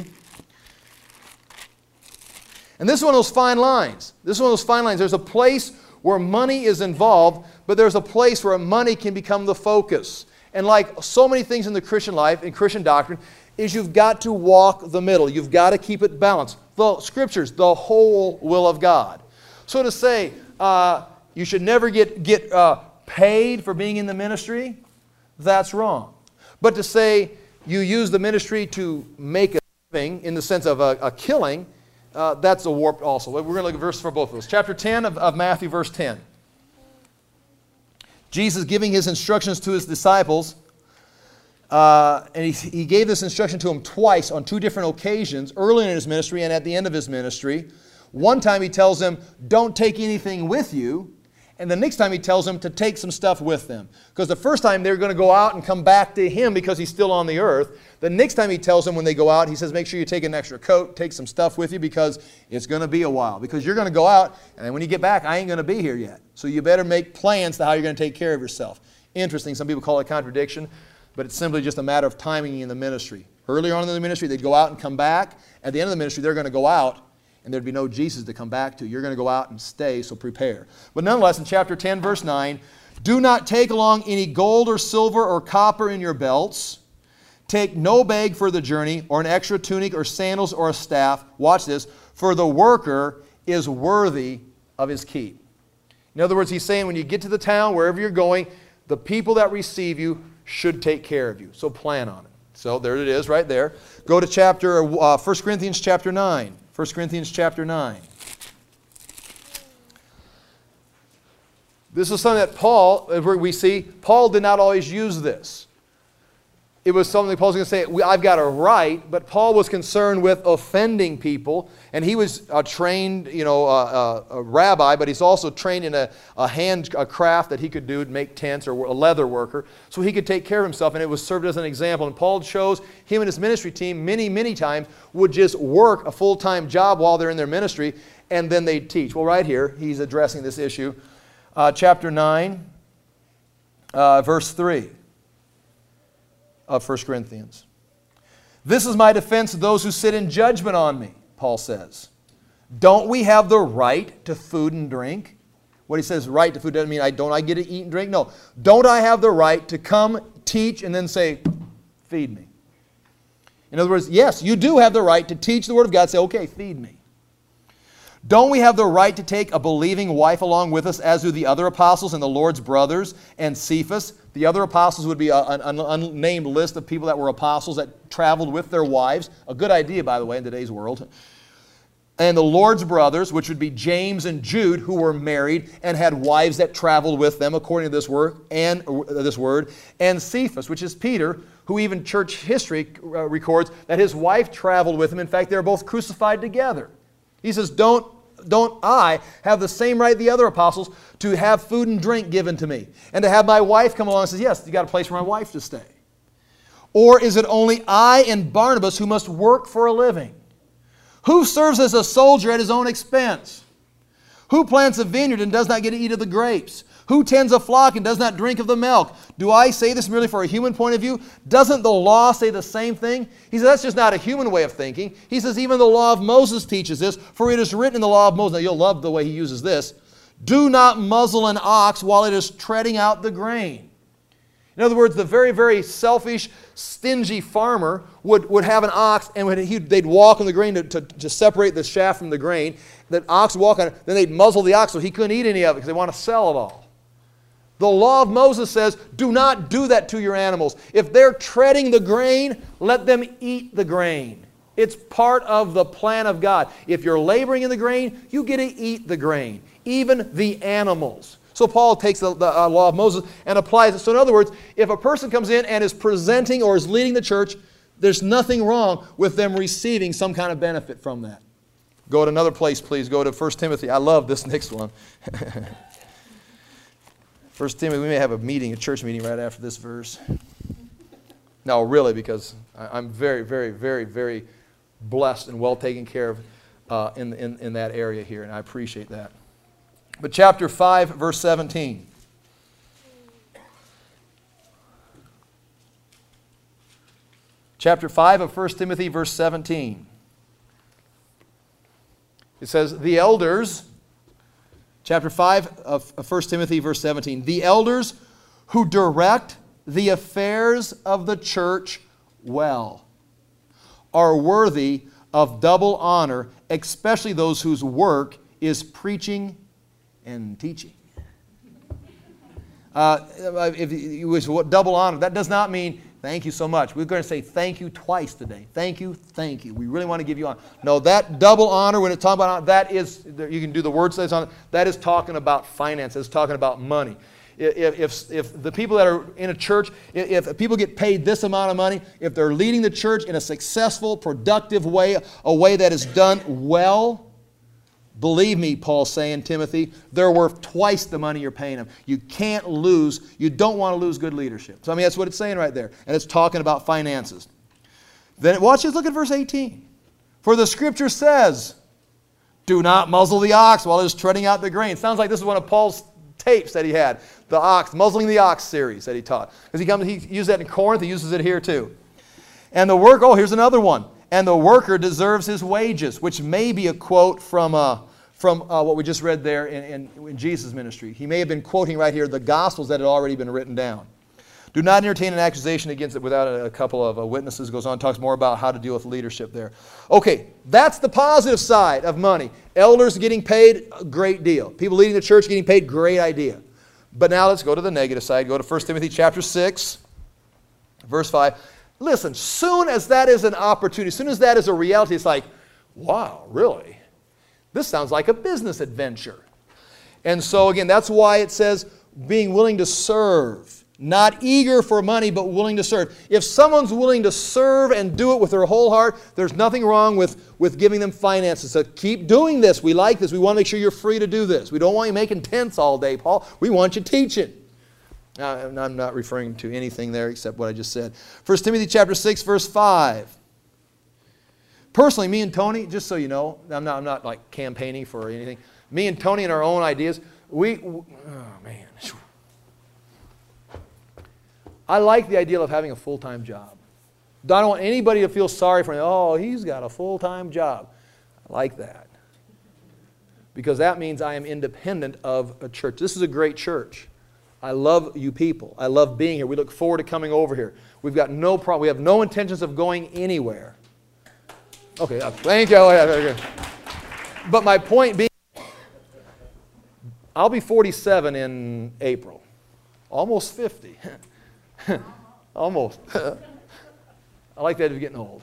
Speaker 1: And this is one of those fine lines. This is one of those fine lines. There's a place where money is involved, but there's a place where money can become the focus. And like so many things in the Christian life, in Christian doctrine, is you've got to walk the middle. You've got to keep it balanced. The Scriptures, the whole will of God. So to say you should never get paid for being in the ministry, that's wrong. But to say you use the ministry to make a living in the sense of a killing, that's a warped also. We're going to look at verses for both of those. Chapter 10 of Matthew, verse 10. Jesus giving his instructions to his disciples, and he gave this instruction to them twice on 2 different occasions, early in his ministry and at the end of his ministry. One time he tells them, don't take anything with you, and the next time he tells them to take some stuff with them. Because the first time they're going to go out and come back to him because he's still on the earth. The next time he tells them when they go out, he says, make sure you take an extra coat, take some stuff with you because it's going to be a while. Because you're going to go out, and then when you get back, I ain't going to be here yet. So you better make plans to how you're going to take care of yourself. Interesting, some people call it contradiction, but it's simply just a matter of timing in the ministry. Earlier on in the ministry, they'd go out and come back. At the end of the ministry, they're going to go out and there'd be no Jesus to come back to. You're going to go out and stay, so prepare. But nonetheless, in chapter 10, verse 9, do not take along any gold or silver or copper in your belts. Take no bag for the journey, or an extra tunic or sandals or a staff. Watch this. For the worker is worthy of his keep. In other words, he's saying when you get to the town, wherever you're going, the people that receive you should take care of you. So plan on it. So there it is right there. Go to 1 Corinthians chapter 9. 1 Corinthians chapter 9. This is something that Paul did not always use this. It was something Paul's going to say, I've got a right, but Paul was concerned with offending people, and he was a trained, a rabbi, but he's also trained in a craft that he could do to make tents, or a leather worker, so he could take care of himself, and it was served as an example. And Paul chose him and his ministry team many times would just work a full-time job while they're in their ministry, and then they'd teach. Well, right here, he's addressing this issue. Chapter 9, verse 3. Of 1 Corinthians. This is my defense of those who sit in judgment on me, Paul says. Don't we have the right to food and drink? What he says, right to food, doesn't mean don't I get to eat and drink? No. Don't I have the right to come teach and then say, feed me? In other words, yes, you do have the right to teach the Word of God, say, okay, feed me. Don't we have the right to take a believing wife along with us, as do the other apostles and the Lord's brothers and Cephas? The other apostles would be an unnamed list of people that were apostles that traveled with their wives. A good idea, by the way, in today's world. And the Lord's brothers, which would be James and Jude, who were married and had wives that traveled with them, according to this word, and Cephas, which is Peter, who even church history records that his wife traveled with him. In fact, they were both crucified together. He says, don't I have the same right the other apostles to have food and drink given to me? And to have my wife come along and say, yes, you got a place for my wife to stay. Or is it only I and Barnabas who must work for a living? Who serves as a soldier at his own expense? Who plants a vineyard and does not get to eat of the grapes? Who tends a flock and does not drink of the milk? Do I say this merely for a human point of view? Doesn't the law say the same thing? He says that's just not a human way of thinking. He says even the law of Moses teaches this, for it is written in the law of Moses. Now you'll love the way he uses this. Do not muzzle an ox while it is treading out the grain. In other words, the very, very selfish, stingy farmer would have an ox, and they'd walk on the grain to separate the shaft from the grain. That ox would walk on it, then they'd muzzle the ox so he couldn't eat any of it because they want to sell it all. The law of Moses says, do not do that to your animals. If they're treading the grain, let them eat the grain. It's part of the plan of God. If you're laboring in the grain, you get to eat the grain, even the animals. So Paul takes the law of Moses and applies it. So in other words, if a person comes in and is presenting or is leading the church, there's nothing wrong with them receiving some kind of benefit from that. Go to another place, please. Go to 1 Timothy. I love this next one. 1 Timothy, we may have a church meeting right after this verse. No, really, because I'm very, very, very, very blessed and well taken care of in that area here, and I appreciate that. But chapter 5, verse 17. Chapter 5 of 1 Timothy, verse 17. It says, the elders, chapter 5 of 1 Timothy, verse 17, the elders who direct the affairs of the church well are worthy of double honor, especially those whose work is preaching and teaching. If it was double honor, that does not mean thank you so much. We're going to say thank you twice today. Thank you, thank you. We really want to give you honor. No, that double honor, when it's talking about honor, that is, you can do the word says on it, that is talking about finances, it's talking about money. If the people that are in a church, if people get paid this amount of money, if they're leading the church in a successful, productive way, a way that is done well, believe me, Paul's saying, Timothy, they're worth twice the money you're paying them. You can't lose, you don't want to lose good leadership. So I mean, that's what it's saying right there. And it's talking about finances. Then watch this, look at verse 18. For the scripture says, do not muzzle the ox while it is treading out the grain. Sounds like this is one of Paul's tapes that he had. The ox, muzzling the ox series that he taught. Because he used that in Corinth, he uses it here too. And the work, here's another one. and the worker deserves his wages, which may be a quote from what we just read there in Jesus' ministry. He may have been quoting right here the Gospels that had already been written down. Do not entertain an accusation against it without a couple of witnesses. Goes on, talks more about how to deal with leadership there. Okay, that's the positive side of money. Elders getting paid, a great deal. People leading the church getting paid, great idea. But now let's go to the negative side. Go to 1 Timothy chapter 6, verse 5. Listen, soon as that is an opportunity, soon as that is a reality, it's like, wow, really? This sounds like a business adventure. And so again, that's why it says being willing to serve. Not eager for money, but willing to serve. If someone's willing to serve and do it with their whole heart, there's nothing wrong with giving them finances. So keep doing this. We like this. We want to make sure you're free to do this. We don't want you making tents all day, Paul. We want you teaching. Now, I'm not referring to anything there except what I just said. 1 Timothy chapter 6, verse 5. Personally, me and Tony, just so you know, I'm not like campaigning for anything. Me and Tony and our own ideas, oh man. I like the idea of having a full-time job. I don't want anybody to feel sorry for him. Oh, he's got a full-time job. I like that. Because that means I am independent of a church. This is a great church. I love you people. I love being here. We look forward to coming over here. We've got no problem. We have no intentions of going anywhere. Okay, thank you. But my point being, I'll be 47 in April. Almost 50. Almost. I like the idea of getting old.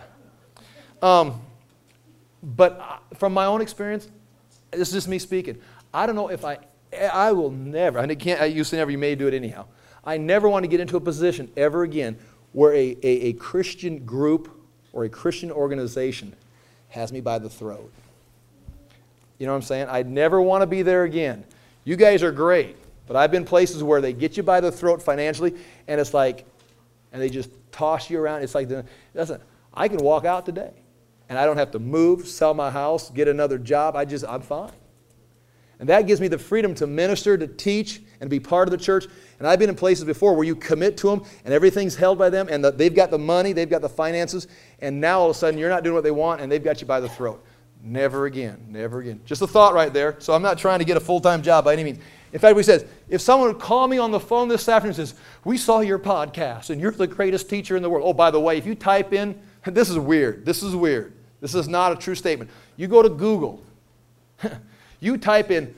Speaker 1: But from my own experience, this is just me speaking. I don't know if I will never, and I used to never, you may do it anyhow. I never want to get into a position ever again where a Christian group or a Christian organization has me by the throat. You know what I'm saying? I'd never want to be there again. You guys are great. But I've been places where they get you by the throat financially, and it's like, and they just toss you around. It's like, listen, I can walk out today, and I don't have to move, sell my house, get another job. I'm fine. And that gives me the freedom to minister, to teach, and be part of the church. And I've been in places before where you commit to them, and everything's held by them, and they've got the money, they've got the finances, and now all of a sudden you're not doing what they want, and they've got you by the throat. Never again, never again. Just a thought right there. So I'm not trying to get a full-time job by any means. In fact, he says, if someone would call me on the phone this afternoon and says, we saw your podcast and you're the greatest teacher in the world. Oh, by the way, if you type in, this is weird. This is weird. This is not a true statement. You go to Google. You type in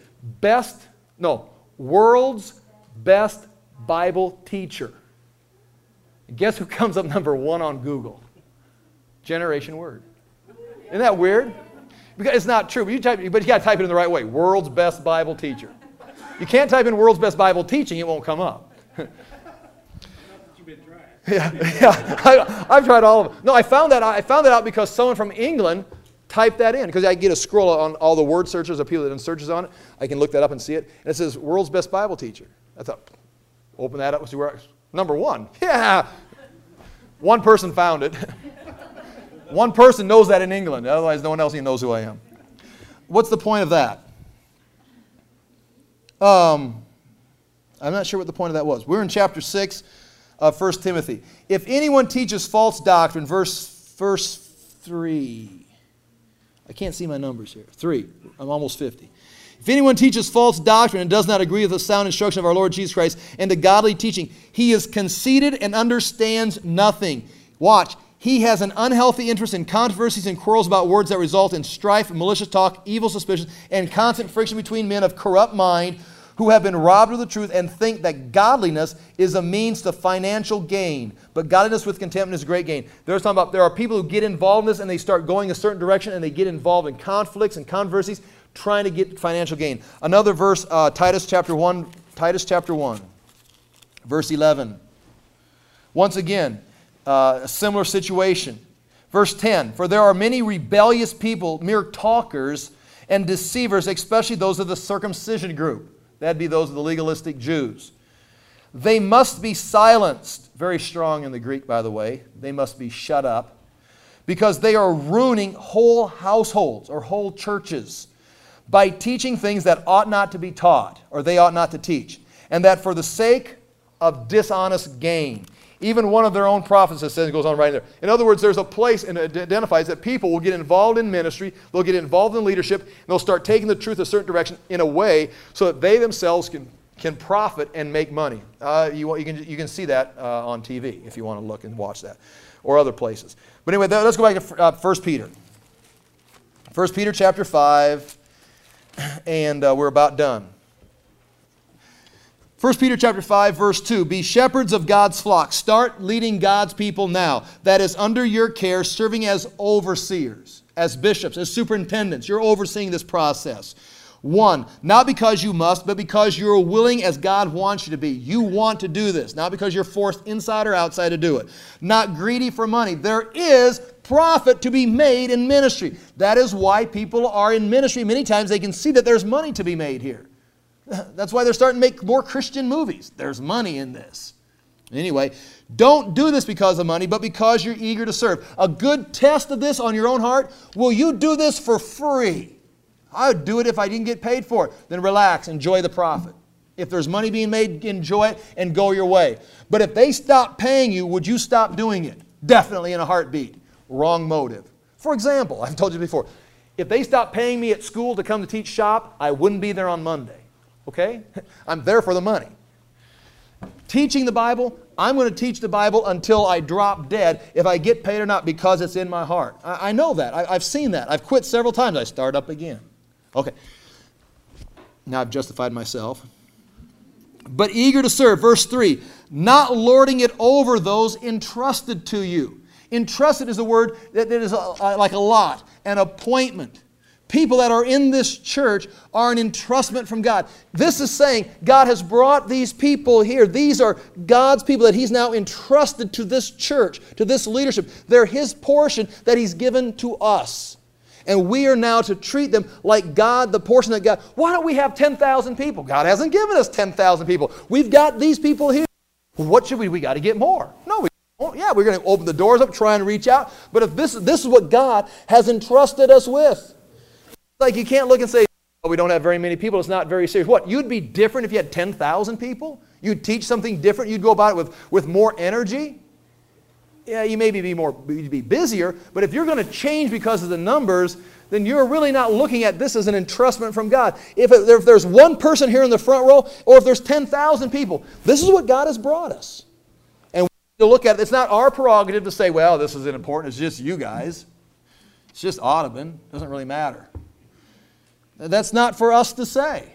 Speaker 1: world's best Bible teacher. And guess who comes up number 1 on Google? Generation Word. Isn't that weird? Because it's not true. But you got to type it in the right way. World's best Bible teacher. You can't type in world's best Bible teaching, it won't come up. Yeah, I've tried all of them. No, I found that out because someone from England typed that in. Because I get a scroll on all the word searches of people that have done searches on it. I can look that up and see it. And it says world's best Bible teacher. I thought, open that up and see where number 1. Yeah. One person found it. One person knows that in England. Otherwise, no one else even knows who I am. What's the point of that? I'm not sure what the point of that was. We're in chapter 6 of 1 Timothy. If anyone teaches false doctrine, verse 3. I can't see my numbers here. 3. I'm almost 50. If anyone teaches false doctrine and does not agree with the sound instruction of our Lord Jesus Christ and the godly teaching, he is conceited and understands nothing. Watch. He has an unhealthy interest in controversies and quarrels about words that result in strife, malicious talk, evil suspicions, and constant friction between men of corrupt mind who have been robbed of the truth and think that godliness is a means to financial gain. But godliness with contentment is great gain. There are people who get involved in this and they start going a certain direction and they get involved in conflicts and controversies trying to get financial gain. Another verse, Titus chapter 1, verse 11. Once again, a similar situation. Verse 10, for there are many rebellious people, mere talkers and deceivers, especially those of the circumcision group. That'd be those of the legalistic Jews. They must be silenced. Very strong in the Greek, by the way. They must be shut up. Because they are ruining whole households or whole churches by teaching things that ought not to be taught, or they ought not to teach. And that for the sake of dishonest gain. Even one of their own prophets, it says, goes on right there. In other words, there's a place, and it identifies that people will get involved in ministry, they'll get involved in leadership, and they'll start taking the truth a certain direction in a way so that they themselves can profit and make money. You can see that on TV if you want to look and watch that, or other places. But anyway, let's go back to 1 Peter. 1 Peter chapter 5, and we're about done. 1 Peter chapter 5, verse 2, be shepherds of God's flock. Start leading God's people now. That is under your care, serving as overseers, as bishops, as superintendents. You're overseeing this process. 1, not because you must, but because you're willing as God wants you to be. You want to do this, not because you're forced inside or outside to do it. Not greedy for money. There is profit to be made in ministry. That is why people are in ministry. Many times they can see that there's money to be made here. That's why they're starting to make more Christian movies. There's money in this. Anyway, don't do this because of money, but because you're eager to serve. A good test of this on your own heart, will you do this for free? I would do it if I didn't get paid for it. Then relax, enjoy the profit. If there's money being made, enjoy it and go your way. But if they stop paying you, would you stop doing it? Definitely in a heartbeat. Wrong motive. For example, I've told you before, if they stopped paying me at school to come to teach shop, I wouldn't be there on Monday. Okay? I'm there for the money. Teaching the Bible, I'm going to teach the Bible until I drop dead, if I get paid or not, because it's in my heart. I know that. I've seen that. I've quit several times. I start up again. Okay. Now I've justified myself. But eager to serve. Verse 3, not lording it over those entrusted to you. Entrusted is a word that is like a lot, an appointment. People that are in this church are an entrustment from God. This is saying God has brought these people here. These are God's people that He's now entrusted to this church, to this leadership. They're His portion that He's given to us. And we are now to treat them like God, the portion that God... Why don't we have 10,000 people? God hasn't given us 10,000 people. We've got these people here. What should we... We got to get more. No, we don't. Yeah, we're going to open the doors up, try and reach out. But if this is what God has entrusted us with. Like you can't look and say, oh, we don't have very many people, it's not very serious. What, you'd be different if you had 10,000 people? You'd teach something different, you'd go about it with more energy? Yeah, you maybe be busier, but if you're going to change because of the numbers, then you're really not looking at this as an entrustment from God. If there's one person here in the front row, or if there's 10,000 people, this is what God has brought us. And we need to look at it. It's not our prerogative to say, well, this isn't important, it's just you guys. It's just Audubon, it doesn't really matter. That's not for us to say.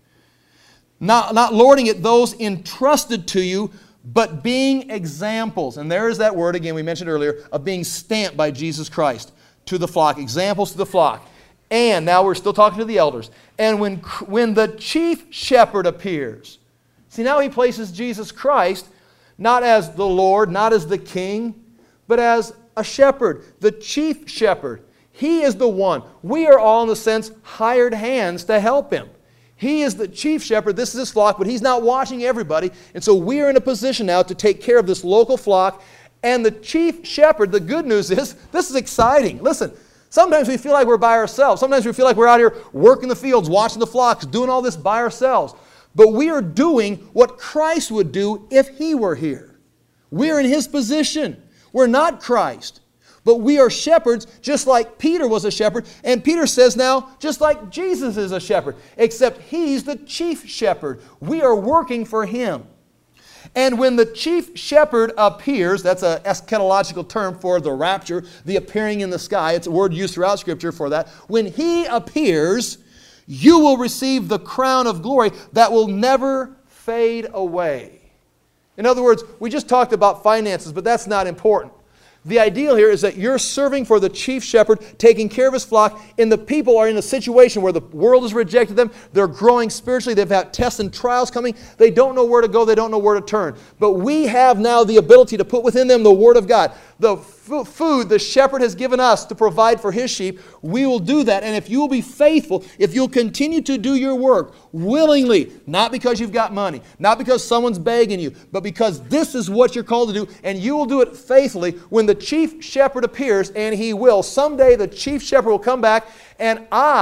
Speaker 1: Not lording it those entrusted to you, but being examples. And there is that word again we mentioned earlier of being stamped by Jesus Christ to the flock. Examples to the flock. And now we're still talking to the elders. And when the chief shepherd appears. See, now he places Jesus Christ not as the Lord, not as the king, but as a shepherd, the chief shepherd. He is the one. We are all, in a sense, hired hands to help him. He is the chief shepherd. This is his flock, but he's not watching everybody. And so we are in a position now to take care of this local flock. And the chief shepherd, the good news is, this is exciting. Listen, sometimes we feel like we're by ourselves. Sometimes we feel like we're out here working the fields, watching the flocks, doing all this by ourselves. But we are doing what Christ would do if He were here. We're in His position. We're not Christ. But we are shepherds just like Peter was a shepherd. And Peter says now, just like Jesus is a shepherd, except He's the chief shepherd. We are working for Him. And when the chief shepherd appears, that's an eschatological term for the rapture, the appearing in the sky. It's a word used throughout Scripture for that. When He appears, you will receive the crown of glory that will never fade away. In other words, we just talked about finances, but that's not important. The ideal here is that you're serving for the chief shepherd, taking care of his flock, and the people are in a situation where the world has rejected them. They're growing spiritually. They've had tests and trials coming. They don't know where to go. They don't know where to turn. But we have now the ability to put within them the Word of God. The food the shepherd has given us to provide for his sheep, we will do that. And if you will be faithful, if you'll continue to do your work willingly, not because you've got money, not because someone's begging you, but because this is what you're called to do, and you will do it faithfully, when the chief shepherd appears, and he will. Someday the chief shepherd will come back, and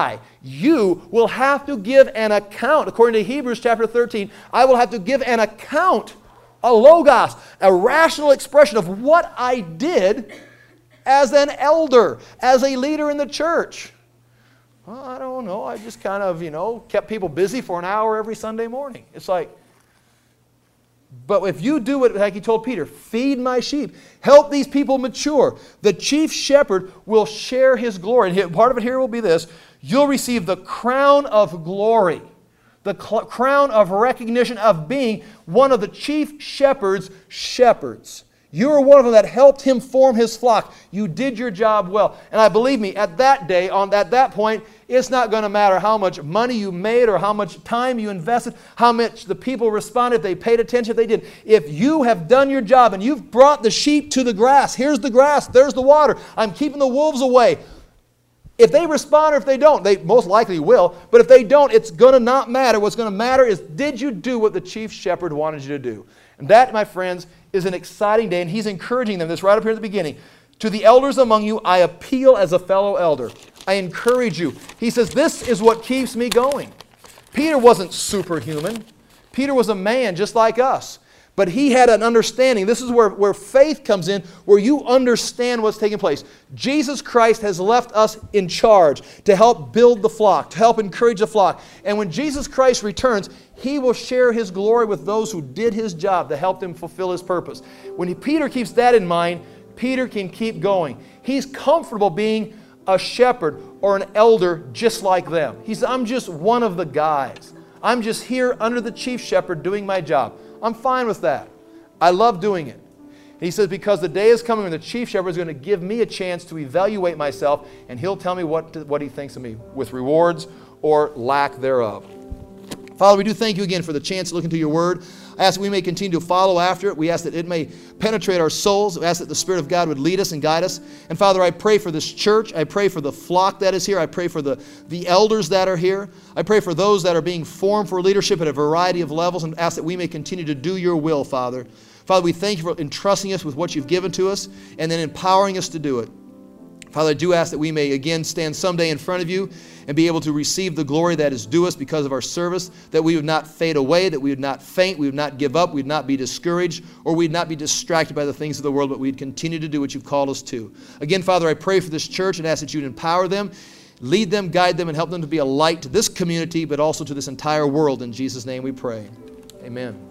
Speaker 1: you will have to give an account. According to Hebrews chapter 13, I will have to give an account a logos, a rational expression of what I did as an elder, as a leader in the church. Well, I don't know. I just kind of, kept people busy for an hour every Sunday morning. It's like, but if you do it like he told Peter, feed my sheep, help these people mature, the chief shepherd will share his glory. And part of it here will be this: you'll receive the crown of glory, the crown of recognition of being one of the chief shepherd's shepherds. You were one of them that helped him form his flock. You did your job well. And I believe me, at that day, at that point, it's not going to matter how much money you made or how much time you invested, how much the people responded, if they paid attention, if they didn't. If you have done your job and you've brought the sheep to the grass, here's the grass, there's the water, I'm keeping the wolves away. If they respond or if they don't, they most likely will, but if they don't, it's going to not matter. What's going to matter is, did you do what the chief shepherd wanted you to do? And that, my friends, is an exciting day, and he's encouraging them, this right up here at the beginning. To the elders among you, I appeal as a fellow elder. I encourage you. He says, this is what keeps me going. Peter wasn't superhuman. Peter was a man just like us. But he had an understanding. This is where faith comes in, where you understand what's taking place. Jesus Christ has left us in charge to help build the flock, to help encourage the flock. And when Jesus Christ returns, he will share his glory with those who did his job to help him fulfill his purpose. When Peter keeps that in mind, Peter can keep going. He's comfortable being a shepherd or an elder just like them. He says, I'm just one of the guys. I'm just here under the chief shepherd doing my job. I'm fine with that. I love doing it. He says, because the day is coming when the chief shepherd is going to give me a chance to evaluate myself, and he'll tell me what he thinks of me, with rewards or lack thereof. Father, we do thank you again for the chance to look into your word. I ask that we may continue to follow after it. We ask that it may penetrate our souls. We ask that the Spirit of God would lead us and guide us. And Father, I pray for this church. I pray for the flock that is here. I pray for the elders that are here. I pray for those that are being formed for leadership at a variety of levels, and ask that we may continue to do your will, Father. Father, we thank you for entrusting us with what you've given to us and then empowering us to do it. Father, I do ask that we may again stand someday in front of you and be able to receive the glory that is due us because of our service, that we would not fade away, that we would not faint, we would not give up, we would not be discouraged, or we'd not be distracted by the things of the world, but we'd continue to do what you've called us to. Again, Father, I pray for this church and ask that you'd empower them, lead them, guide them, and help them to be a light to this community, but also to this entire world. In Jesus' name we pray. Amen.